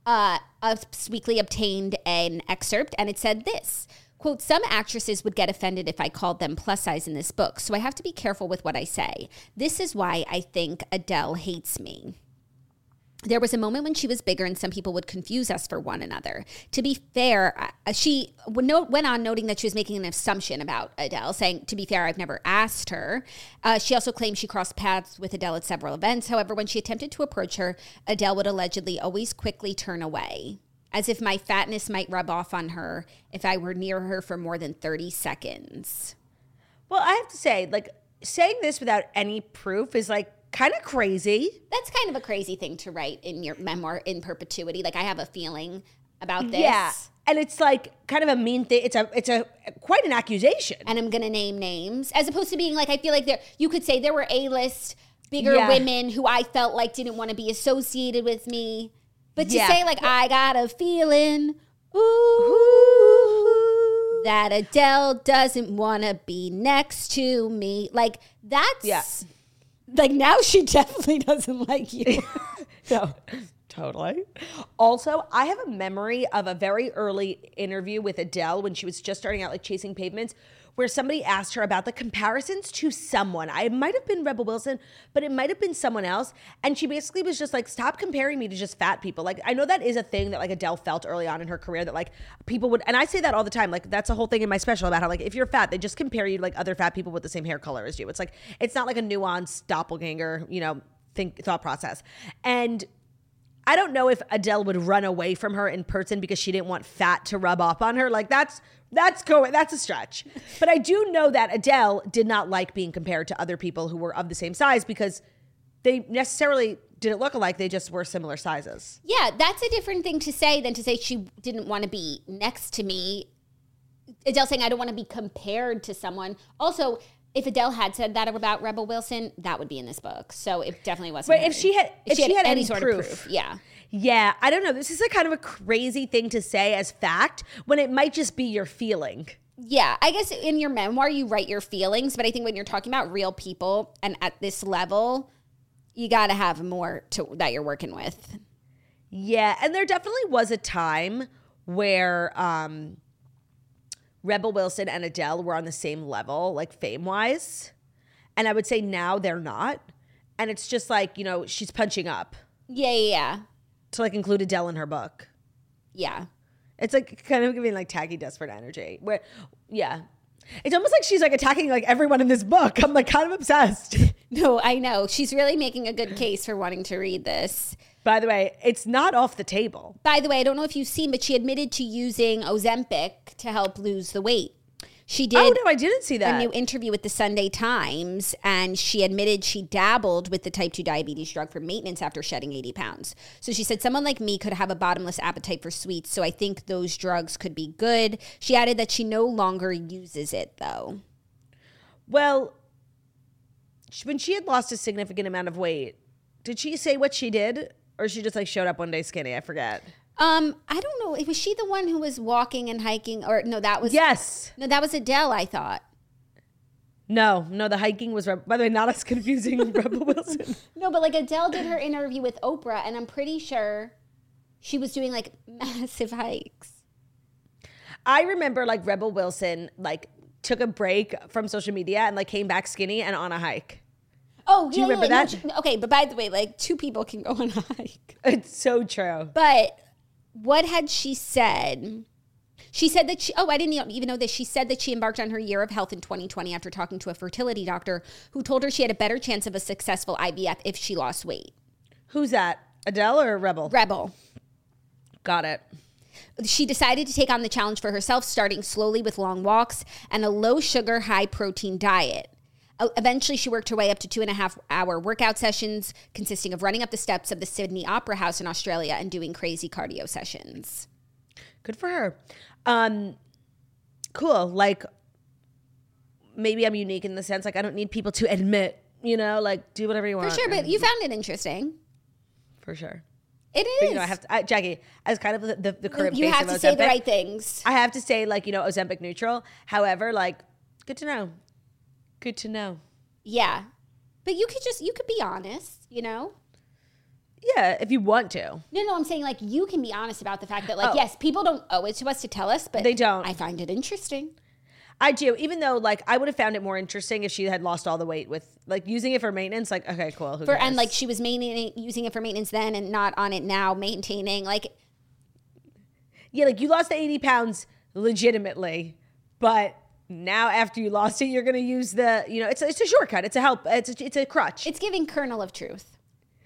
Us Weekly obtained an excerpt, and it said this, quote, "Some actresses would get offended if I called them plus size in this book, so I have to be careful with what I say. This is why I think Adele hates me." There was a moment when she was bigger and some people would confuse us for one another. To be fair, she went on noting that she was making an assumption about Adele, saying, to be fair, I've never asked her. She also claimed she crossed paths with Adele at several events. However, when she attempted to approach her, Adele would allegedly always quickly turn away, as if my fatness might rub off on her if I were near her for more than 30 seconds. Well, I have to say, like, saying this without any proof is, like, kind of crazy. That's kind of a crazy thing to write in your memoir in perpetuity. Like, I have a feeling about this. Yeah. And it's like kind of a mean thing. It's a quite an accusation. And I'm going to name names as opposed to being like, I feel like you could say there were A-list bigger Yeah. women who I felt like didn't want to be associated with me. But to say like, I got a feeling, ooh, that Adele doesn't want to be next to me. Like that's like now she definitely doesn't like you. No, totally. Also, I have a memory of a very early interview with Adele when she was just starting out, like Chasing Pavements, where somebody asked her about the comparisons to someone. It might have been Rebel Wilson, but it might have been someone else. And she basically was just like, stop comparing me to just fat people. Like, I know that is a thing that like Adele felt early on in her career that like people would, and I say that all the time. Like, that's a whole thing in my special about how like, if you're fat, they just compare you to like other fat people with the same hair color as you. It's like, it's not like a nuanced doppelganger, thought process. And I don't know if Adele would run away from her in person because she didn't want fat to rub off on her. Like that's a stretch. But I do know that Adele did not like being compared to other people who were of the same size because they necessarily didn't look alike. They just were similar sizes. Yeah, that's a different thing to say than to say she didn't want to be next to me. Adele saying I don't want to be compared to someone. Also, if Adele had said that about Rebel Wilson, that would be in this book. So it definitely wasn't. Right, if she had any sort of proof. Yeah. Yeah, I don't know. This is a kind of a crazy thing to say as fact when it might just be your feeling. Yeah, I guess in your memoir you write your feelings, but I think when you're talking about real people and at this level, you got to have more that you're working with. Yeah, and there definitely was a time where Rebel Wilson and Adele were on the same level, like fame-wise. And I would say now they're not. And it's just like, she's punching up. Yeah. To like include Adele in her book. Yeah. It's like kind of giving like tacky desperate energy. Where, yeah. It's almost like she's like attacking like everyone in this book. I'm like kind of obsessed. No, I know. She's really making a good case for wanting to read this. By the way, it's not off the table. By the way, I don't know if you've seen, but she admitted to using Ozempic to help lose the weight. She did. Oh, no, I didn't see that. A new interview with the Sunday Times, and she admitted she dabbled with the type 2 diabetes drug for maintenance after shedding 80 pounds. So she said, someone like me could have a bottomless appetite for sweets, so I think those drugs could be good. She added that she no longer uses it, though. Well, when she had lost a significant amount of weight, did she say what she did? Or she just like showed up one day skinny? I forget. I don't know. Was she the one who was walking and hiking? Or no, that was... Yes. No, that was Adele, I thought. No, the hiking was... By the way, not as confusing Rebel Wilson. No, but like Adele did her interview with Oprah, and I'm pretty sure she was doing like massive hikes. I remember like Rebel Wilson like took a break from social media and like came back skinny and on a hike. Oh, do you remember that? No, okay, but by the way, like 2 people can go on a hike. It's so true. But what had she said? She said that I didn't even know this. She said that she embarked on her year of health in 2020 after talking to a fertility doctor who told her she had a better chance of a successful IVF if she lost weight. Who's that? Adele or Rebel? Rebel. Got it. She decided to take on the challenge for herself, starting slowly with long walks and a low sugar, high protein diet. Eventually, she worked her way up to 2.5-hour workout sessions consisting of running up the steps of the Sydney Opera House in Australia and doing crazy cardio sessions. Good for her. Cool. Like, maybe I'm unique in the sense, like, I don't need people to admit, like, do whatever you want. For sure, but you found it interesting. For sure. It is. But, I have to, Jackie, as kind of the current you face have of to say the Ozempic, right things. I have to say, like, Ozempic neutral. However, like, good to know. Good to know. Yeah. But you could be honest, Yeah, if you want to. No, I'm saying like you can be honest about the fact that like, yes, people don't owe it to us to tell us, but they don't. I find it interesting. I do, even though like I would have found it more interesting if she had lost all the weight with like using it for maintenance. Like, okay, cool. Who cares? And like she was using it for maintenance then and not on it now, maintaining like. Yeah, like you lost the 80 pounds legitimately, but now after you lost it, you're going to use the, you know, it's a shortcut. It's a help. It's a crutch. It's giving kernel of truth.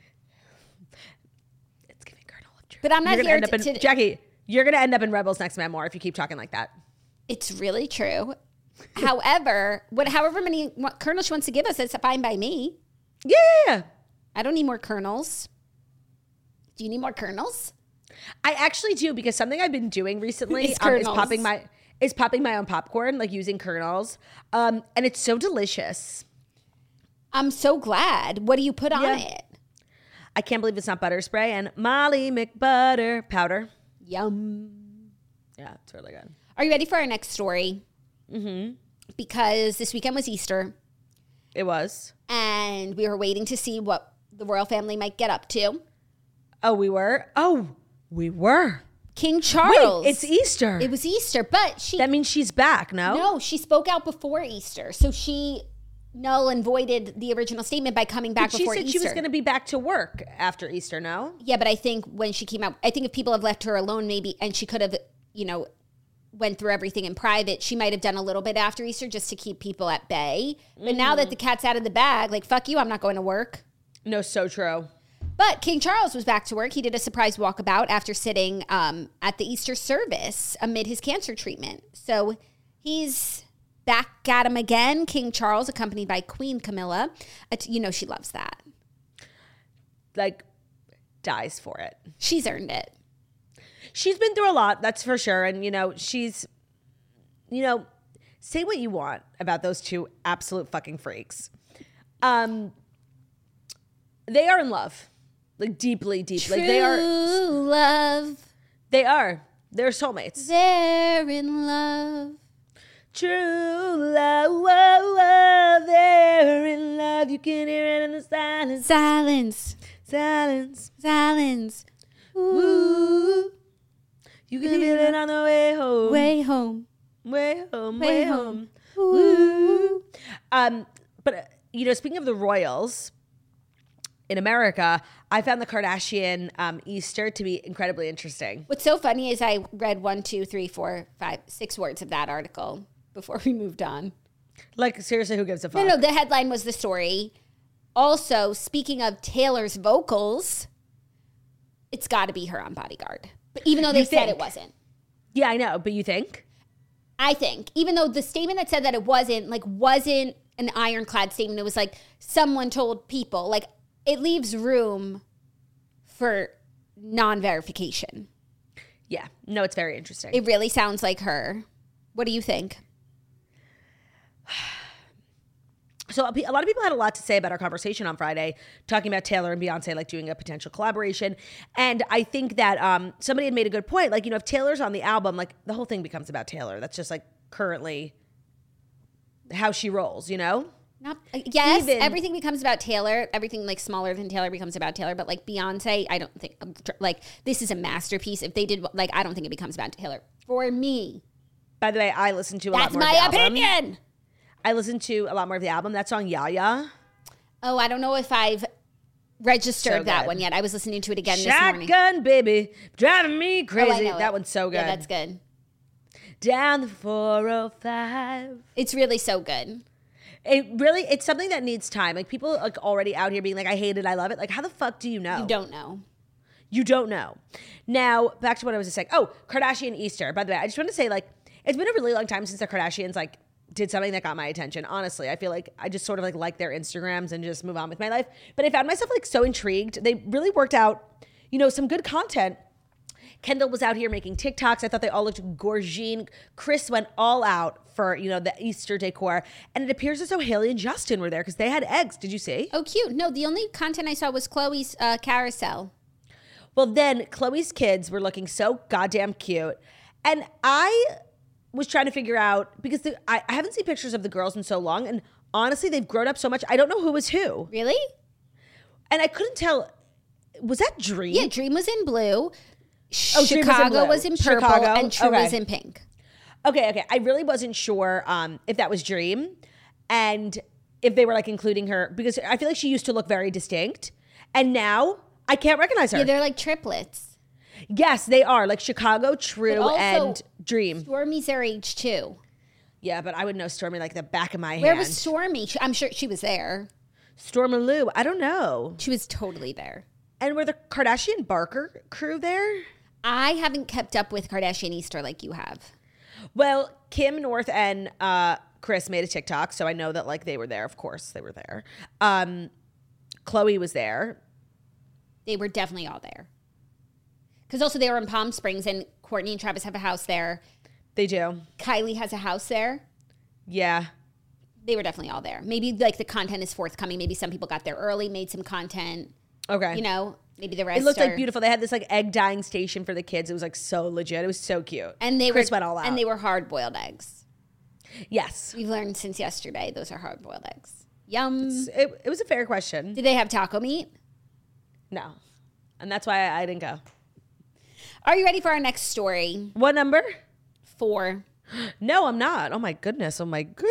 It's giving kernel of truth. But I'm not here to Jackie, you're going to end up in Rebel's Next Memoir if you keep talking like that. It's really true. However, however many kernels she wants to give us, it's fine by me. Yeah. I don't need more kernels. Do you need more kernels? I actually do, because something I've been doing recently is popping my own popcorn, like using kernels. And it's so delicious. I'm so glad. What do you put on it? I can't believe it's not butter spray and Molly McButter powder. Yum. Yeah, it's really good. Are you ready for our next story? Mm-hmm. Because this weekend was Easter. It was. And we were waiting to see what the royal family might get up to. Oh, we were? Oh, we were. King Charles. Wait, it's Easter. It was Easter, but That means she's back, no? No, she spoke out before Easter. So she null and voided the original statement by coming back before Easter. She said she was going to be back to work after Easter, no? Yeah, but I think when she came out, I think if people have left her alone maybe, and she could have, you know, went through everything in private, she might have done a little bit after Easter just to keep people at bay. But now that the cat's out of the bag, like, fuck you, I'm not going to work. No, so true. But King Charles was back to work. He did a surprise walkabout after sitting at the Easter service amid his cancer treatment. So he's back at him again. King Charles, accompanied by Queen Camilla. You know she loves that. Like, dies for it. She's earned it. She's been through a lot, that's for sure. And, you know, she's, you know, say what you want about those two absolute fucking freaks. They are in love. Like, deeply, deeply. Like, they are. Love. They are. They're soulmates. They're in love. True love, whoa, whoa, they're in love. You can hear it in the silence. Silence. Silence. Silence. Ooh. You can feel it on the way home. Way home. Way home. Way Way home. home. Ooh. But, you know, speaking of the royals, in America, I found the Kardashian Easter to be incredibly interesting. What's so funny is I read 1, 2, 3, 4, 5, 6 words of that article before we moved on. Like, seriously, who gives a fuck? No, the headline was the story. Also, speaking of Taylor's vocals, it's got to be her on Bodyguard. But even though they said it wasn't. Yeah, I know. But you think? I think. Even though the statement that said that it wasn't an ironclad statement. It was like someone told people. Like, it leaves room for non-verification. Yeah. No, it's very interesting. It really sounds like her. What do you think? So a lot of people had a lot to say about our conversation on Friday, talking about Taylor and Beyonce, like doing a potential collaboration. And I think that somebody had made a good point. Like, you know, if Taylor's on the album, like the whole thing becomes about Taylor. That's just like currently how she rolls, you know? Yes, everything becomes about Taylor. Everything like smaller than Taylor becomes about Taylor. But like Beyonce, I don't think like this is a masterpiece. If they did like, I don't think it becomes about Taylor for me. By the way, I listened to a lot more. That's my opinion. I listened to a lot more of the album. That song, Yaya. Oh, I don't know if I've registered that one yet. I was listening to it again this morning. Shotgun baby, driving me crazy. That one's so good. Yeah, that's good. Down the 405. It's really so good. It's something that needs time. Like, people like already out here being like, I hate it, I love it. Like, how the fuck do you know? You don't know. You don't know. Now, back to what I was just saying. Oh, Kardashian Easter. By the way, I just want to say, like, it's been a really long time since the Kardashians, like, did something that got my attention. Honestly, I feel like I just sort of like their Instagrams and just move on with my life. But I found myself like so intrigued. They really worked out, you know, some good content. Kendall was out here making TikToks. I thought they all looked gorgeous. Chris went all out for, you know, the Easter decor. And it appears as though Hailey and Justin were there because they had eggs. Did you see? Oh, cute. No, the only content I saw was Khloe's carousel. Well, then Khloe's kids were looking so goddamn cute. And I was trying to figure out, because I haven't seen pictures of the girls in so long. And honestly, they've grown up so much. I don't know who was who. Really? And I couldn't tell. Was that Dream? Yeah, Dream was in blue. Oh, Chicago was in purple, and True was in pink. Okay. I really wasn't sure if that was Dream and if they were like including her because I feel like she used to look very distinct and now I can't recognize her. Yeah, they're like triplets. Yes, they are. Like Chicago, True, also, and Dream. Stormy's their age too. Yeah, but I would know Stormy like the back of my hand. Where was Stormy? I'm sure she was there. Storm and Lou, I don't know. She was totally there. And were the Kardashian Barker crew there? I haven't kept up with Kardashian Easter like you have. Well, Kim North and Chris made a TikTok, so I know that like they were there. Of course, they were there. Chloe was there. They were definitely all there. Because also they were in Palm Springs, and Courtney and Travis have a house there. They do. Kylie has a house there. Yeah. They were definitely all there. Maybe like the content is forthcoming. Maybe some people got there early, made some content. Okay. You know, maybe the rest. It looked like beautiful. They had this like egg dyeing station for the kids. It was like so legit. It was so cute. And Chris went all out. And they were hard boiled eggs. Yes. We've learned since yesterday those are hard boiled eggs. Yum. It was a fair question. Did they have taco meat? No. And that's why I didn't go. Are you ready for our next story? What number? 4. No, I'm not. Oh my goodness.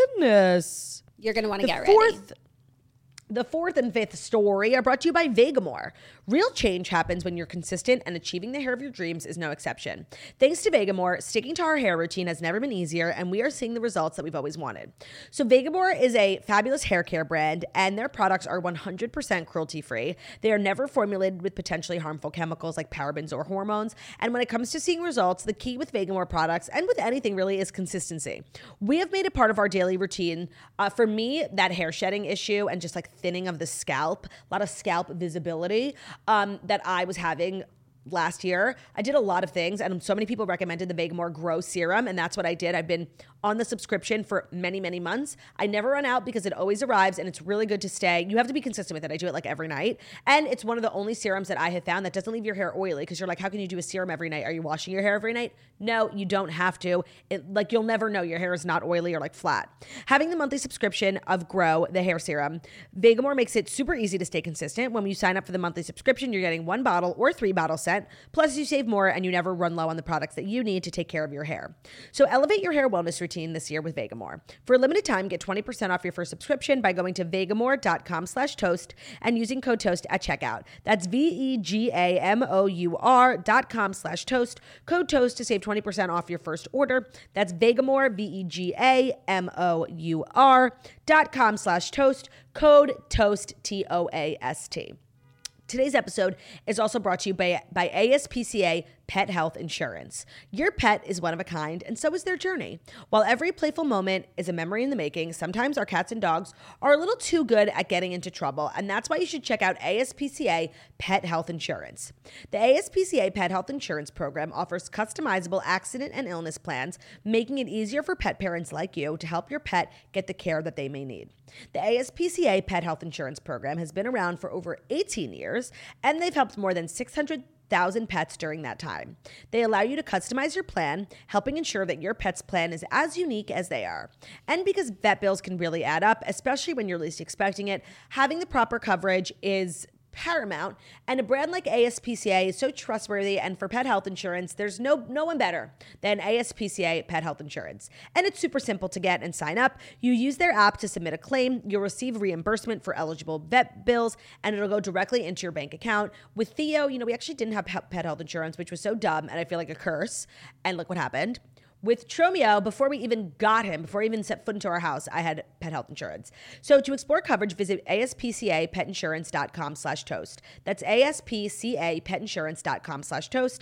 You're going to want to get ready. The fourth and fifth story are brought to you by Vegamour. Real change happens when you're consistent, and achieving the hair of your dreams is no exception. Thanks to Vegamour, sticking to our hair routine has never been easier, and we are seeing the results that we've always wanted. So Vegamour is a fabulous hair care brand, and their products are 100% cruelty-free. They are never formulated with potentially harmful chemicals like parabens or hormones, and when it comes to seeing results, the key with Vegamour products, and with anything really, is consistency. We have made it part of our daily routine. For me, that hair shedding issue and just like thinning of the scalp, a lot of scalp visibility that I was having last year. I did a lot of things, and so many people recommended the Vegamour Grow Serum, and that's what I did. I've been on the subscription for many, many months. I never run out because it always arrives, and it's really good to stay. You have to be consistent with it. I do it like every night, and it's one of the only serums that I have found that doesn't leave your hair oily, because you're like, how can you do a serum every night? Are you washing your hair every night? No, you don't have to. Like, you'll never know your hair is not oily or like flat. Having the monthly subscription of Grow, the hair serum, Vegamour makes it super easy to stay consistent. When you sign up for the monthly subscription, you're getting 1 bottle or 3 bottles sent. Plus, you save more and you never run low on the products that you need to take care of your hair. So elevate your hair wellness routine this year with Vegamour. For a limited time, get 20% off your first subscription by going to vegamour.com/toast and using code TOAST at checkout. That's vegamour.com/toast. Code TOAST to save 20% off your first order. That's Vegamour, vegamour.com/toast. Code TOAST, TOAST. Today's episode is also brought to you by ASPCA Pet Health Insurance. Your pet is one of a kind, and so is their journey. While every playful moment is a memory in the making, sometimes our cats and dogs are a little too good at getting into trouble, and that's why you should check out ASPCA Pet Health Insurance. The ASPCA Pet Health Insurance Program offers customizable accident and illness plans, making it easier for pet parents like you to help your pet get the care that they may need. The ASPCA Pet Health Insurance Program has been around for over 18 years, and they've helped more than 600,000 pets during that time. They allow you to customize your plan, helping ensure that your pet's plan is as unique as they are. And because vet bills can really add up, especially when you're least expecting it, having the proper coverage is paramount, and a brand like ASPCA is so trustworthy, and for pet health insurance, there's no one better than ASPCA Pet Health Insurance. And it's super simple to get and sign up. You use their app to submit a claim, you'll receive reimbursement for eligible vet bills, and it'll go directly into your bank account. With Theo, we actually didn't have pet health insurance, which was so dumb, and I feel like a curse, and look what happened. With Tromeo, before we even got him, before he even set foot into our house, I had pet health insurance. So to explore coverage, visit aspcapetinsurance.com/toast. That's aspcapetinsurance.com/toast.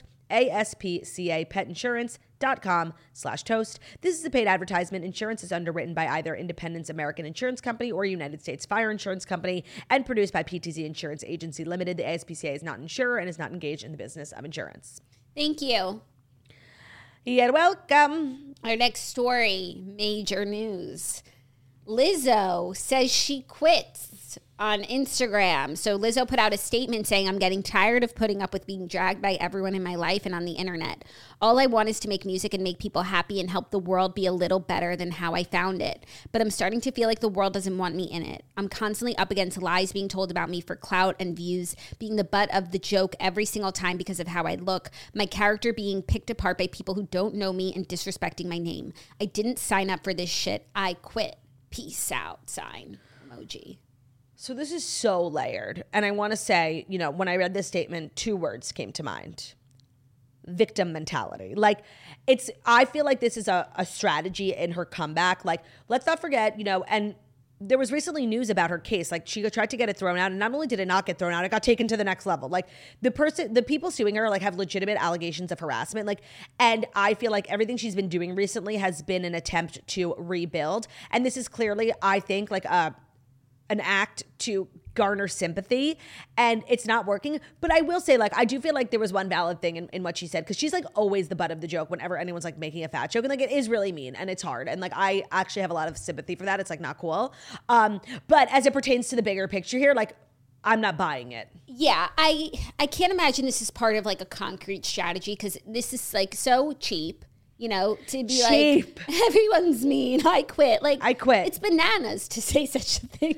aspcapetinsurance.com/toast. This is a paid advertisement. Insurance is underwritten by either Independence American Insurance Company or United States Fire Insurance Company and produced by PTZ Insurance Agency Limited. The ASPCA is not an insurer and is not engaged in the business of insurance. Thank you. You're welcome. Our next story, major news. Lizzo says she quits on Instagram. So Lizzo put out a statement saying, I'm getting tired of putting up with being dragged by everyone in my life and on the internet. All I want is to make music and make people happy and help the world be a little better than how I found it. But I'm starting to feel like the world doesn't want me in it. I'm constantly up against lies being told about me for clout and views, being the butt of the joke every single time because of how I look, my character being picked apart by people who don't know me and disrespecting my name. I didn't sign up for this shit. I quit. Peace out sign emoji. So this is so layered. And I want to say, you know, when I read this statement, 2 words came to mind. Victim mentality. Like, I feel like this is a strategy in her comeback. Like, let's not forget, you know, and there was recently news about her case. Like, she tried to get it thrown out, and not only did it not get thrown out, it got taken to the next level. Like, the people suing her, like, have legitimate allegations of harassment. Like, and I feel like everything she's been doing recently has been an attempt to rebuild. And this is clearly, I think, like, an act to garner sympathy, and it's not working. But I will say, like, I do feel like there was one valid thing in what she said, because she's like always the butt of the joke whenever anyone's like making a fat joke, and like it is really mean and it's hard, and like I actually have a lot of sympathy for that. It's like not cool. But as it pertains to the bigger picture here, like, I'm not buying it. Yeah, I can't imagine this is part of like a concrete strategy, because this is like so cheap. You know, to be cheap. Like, everyone's mean. I quit. Like, I quit. It's bananas to say such a thing.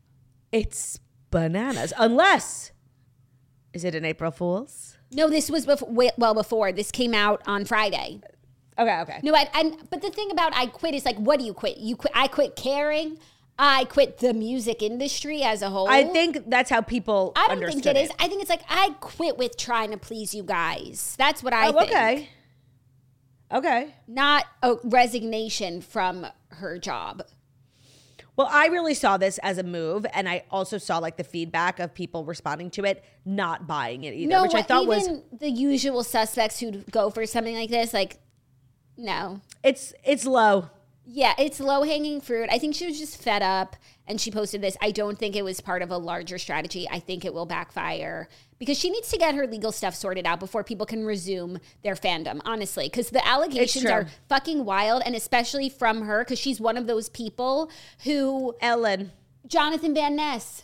It's bananas. Unless, is it an April Fool's? No, this was before. This came out on Friday. Okay. No, but the thing about I quit is like, what do you quit? I quit caring. I quit the music industry as a whole. I think that's how people I don't think it is. I think it's like, I quit with trying to please you guys. That's what I think. Okay. Not a resignation from her job. Well, I really saw this as a move, and I also saw like the feedback of people responding to it, not buying it either, which I thought was the usual suspects who'd go for something like this. Like, no, it's low. Yeah, it's low hanging fruit. I think she was just fed up and she posted this. I don't think it was part of a larger strategy. I think it will backfire because she needs to get her legal stuff sorted out before people can resume their fandom, honestly. Because the allegations are fucking wild, and especially from her, because she's one of those people who... Jonathan Van Ness.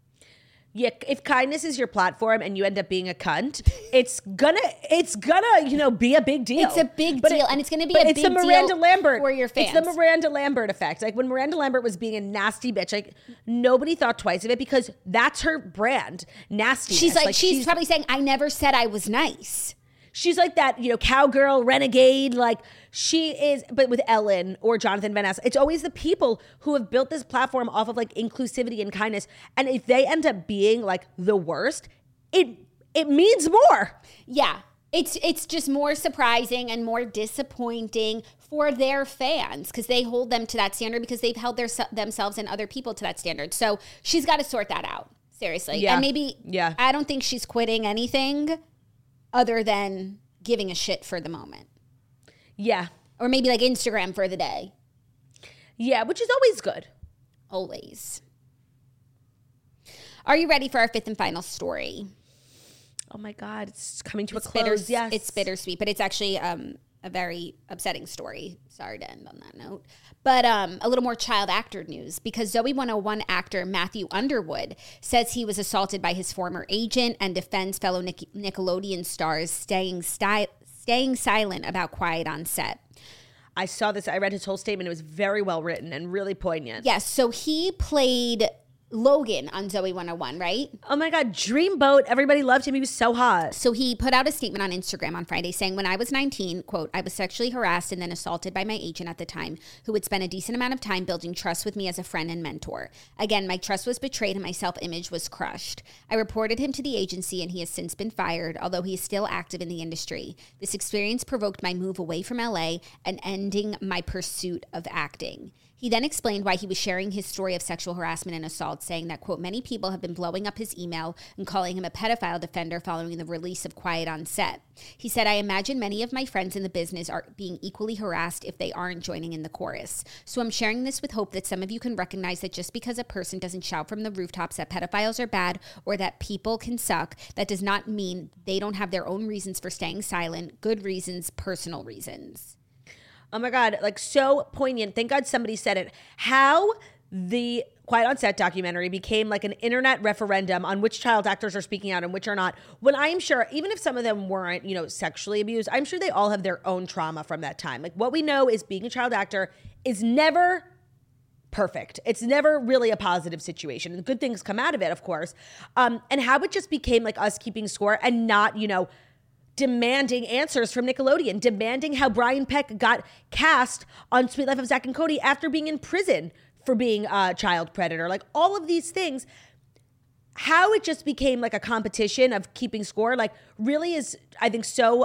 Yeah, if kindness is your platform and you end up being a cunt, it's gonna, you know, be a big deal. It's a big deal, and it's gonna be a big deal for your fans. It's the Miranda Lambert effect. Like when Miranda Lambert was being a nasty bitch, like nobody thought twice of it because that's her brand, nastiness. She's probably saying, "I never said I was nice." She's like that, you know, cowgirl, renegade, like she is, but with Ellen or Jonathan Van Ness, it's always the people who have built this platform off of like inclusivity and kindness. And if they end up being like the worst, it means more. Yeah. It's just more surprising and more disappointing for their fans because they hold them to that standard because they've held themselves and other people to that standard. So she's got to sort that out. Seriously. Yeah. And maybe, I don't think she's quitting anything other than giving a shit for the moment. Yeah. Or maybe like Instagram for the day. Yeah, which is always good. Always. Are you ready for our fifth and final story? Oh my God, it's coming to a close. Yes. It's bittersweet, but it's actually a very upsetting story. Sorry to end on that note. But a little more child actor news because Zoey 101 actor Matthew Underwood says he was assaulted by his former agent and defends fellow Nickelodeon stars staying silent about Quiet on Set. I saw this. I read his whole statement. It was very well written and really poignant. Yes. So he played Logan on Zoey 101, right? Oh my God, Dreamboat. Everybody loved him. He was so hot. So he put out a statement on Instagram on Friday saying, when I was 19, quote, I was sexually harassed and then assaulted by my agent at the time, who had spent a decent amount of time building trust with me as a friend and mentor. Again, my trust was betrayed and my self-image was crushed. I reported him to the agency and he has since been fired, although he is still active in the industry. This experience provoked my move away from LA and ending my pursuit of acting. He then explained why he was sharing his story of sexual harassment and assault, saying that, quote, many people have been blowing up his email and calling him a pedophile defender following the release of Quiet on Set. He said, I imagine many of my friends in the business are being equally harassed if they aren't joining in the chorus. So I'm sharing this with hope that some of you can recognize that just because a person doesn't shout from the rooftops that pedophiles are bad or that people can suck, that does not mean they don't have their own reasons for staying silent, good reasons, personal reasons. Oh my God, like so poignant. Thank God somebody said it. How the Quiet on Set documentary became like an internet referendum on which child actors are speaking out and which are not. When I'm sure, even if some of them weren't, sexually abused, I'm sure they all have their own trauma from that time. Like what we know is being a child actor is never perfect. It's never really a positive situation. And good things come out of it, of course. And how it just became like us keeping score and not, demanding answers from Nickelodeon, demanding how Brian Peck got cast on Sweet Life of Zack and Cody after being in prison for being a child predator. Like all of these things, how it just became like a competition of keeping score, like really is, I think, so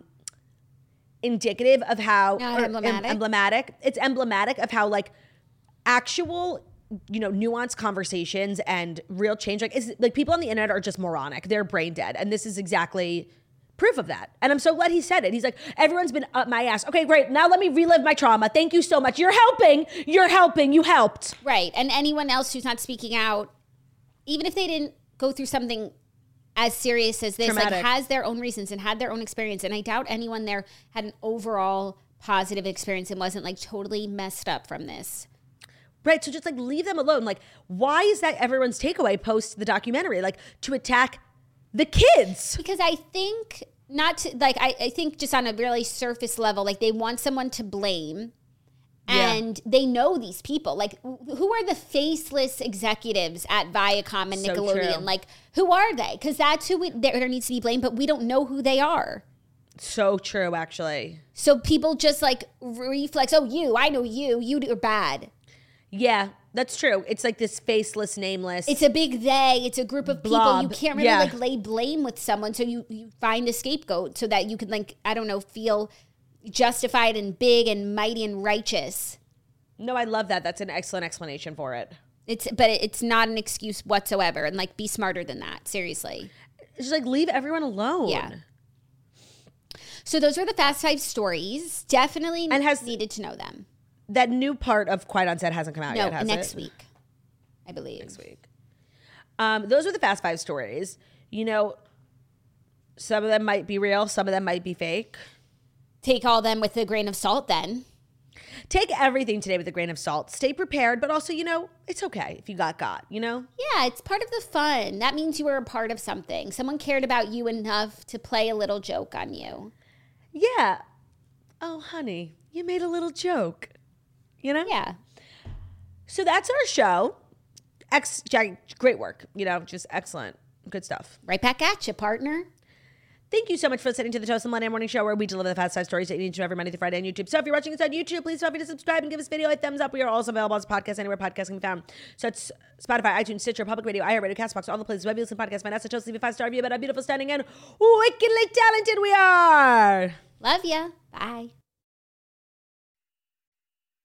indicative of how emblematic. It's emblematic of how like actual, nuanced conversations and real change. Like people on the internet are just moronic. They're brain dead. And this is exactly proof of that. And I'm so glad he said it. He's like, everyone's been up my ass. Okay, great. Now let me relive my trauma. Thank you so much. You're helping. You helped. Right. And anyone else who's not speaking out, even if they didn't go through something as serious as this, traumatic, like has their own reasons and had their own experience. And I doubt anyone there had an overall positive experience and wasn't like totally messed up from this. Right. So just like leave them alone. Like, why is that everyone's takeaway post the documentary? Like to attack the kids. Because I think I think just on a really surface level, like they want someone to blame and they know these people. Like who are the faceless executives at Viacom and Nickelodeon? True. Like who are they? Because that's who there needs to be blamed, but we don't know who they are. So true, actually. So people just like reflex, oh, I know you are bad. Yeah, that's true. It's like this faceless, nameless. It's a big they. It's a group of blob. People. You can't really like lay blame with someone. So you find a scapegoat so that you can like, I don't know, feel justified and big and mighty and righteous. No, I love that. That's an excellent explanation for it. But it's not an excuse whatsoever. And like, be smarter than that. Seriously. It's just like leave everyone alone. Yeah. So those were the Fast Five stories. Definitely needed to know them. That new part of Quiet on Set hasn't come out yet, has it? No, next week, I believe. Next week. Those are the Fast Five stories. Some of them might be real. Some of them might be fake. Take all them with a grain of salt then. Take everything today with a grain of salt. Stay prepared, but also, it's okay if you got, Yeah, it's part of the fun. That means you were a part of something. Someone cared about you enough to play a little joke on you. Yeah. Oh, honey, you made a little joke. Yeah. So that's our show. Great work. Just excellent. Good stuff. Right back at you, partner. Thank you so much for listening to the Toast and Monday Morning Show, where we deliver the Fast Five stories to each and every Monday through Friday on YouTube. So if you're watching us on YouTube, please feel free to subscribe and give this video a thumbs up. We are also available as a podcast anywhere podcasts can be found. So it's Spotify, iTunes, Stitcher, Public Radio, iHeartRadio, CastBox, all the places where you listen to podcasts. Find us at Toast, leave a 5-star review about how beautiful, stunning, and wickedly talented we are. Love ya. Bye.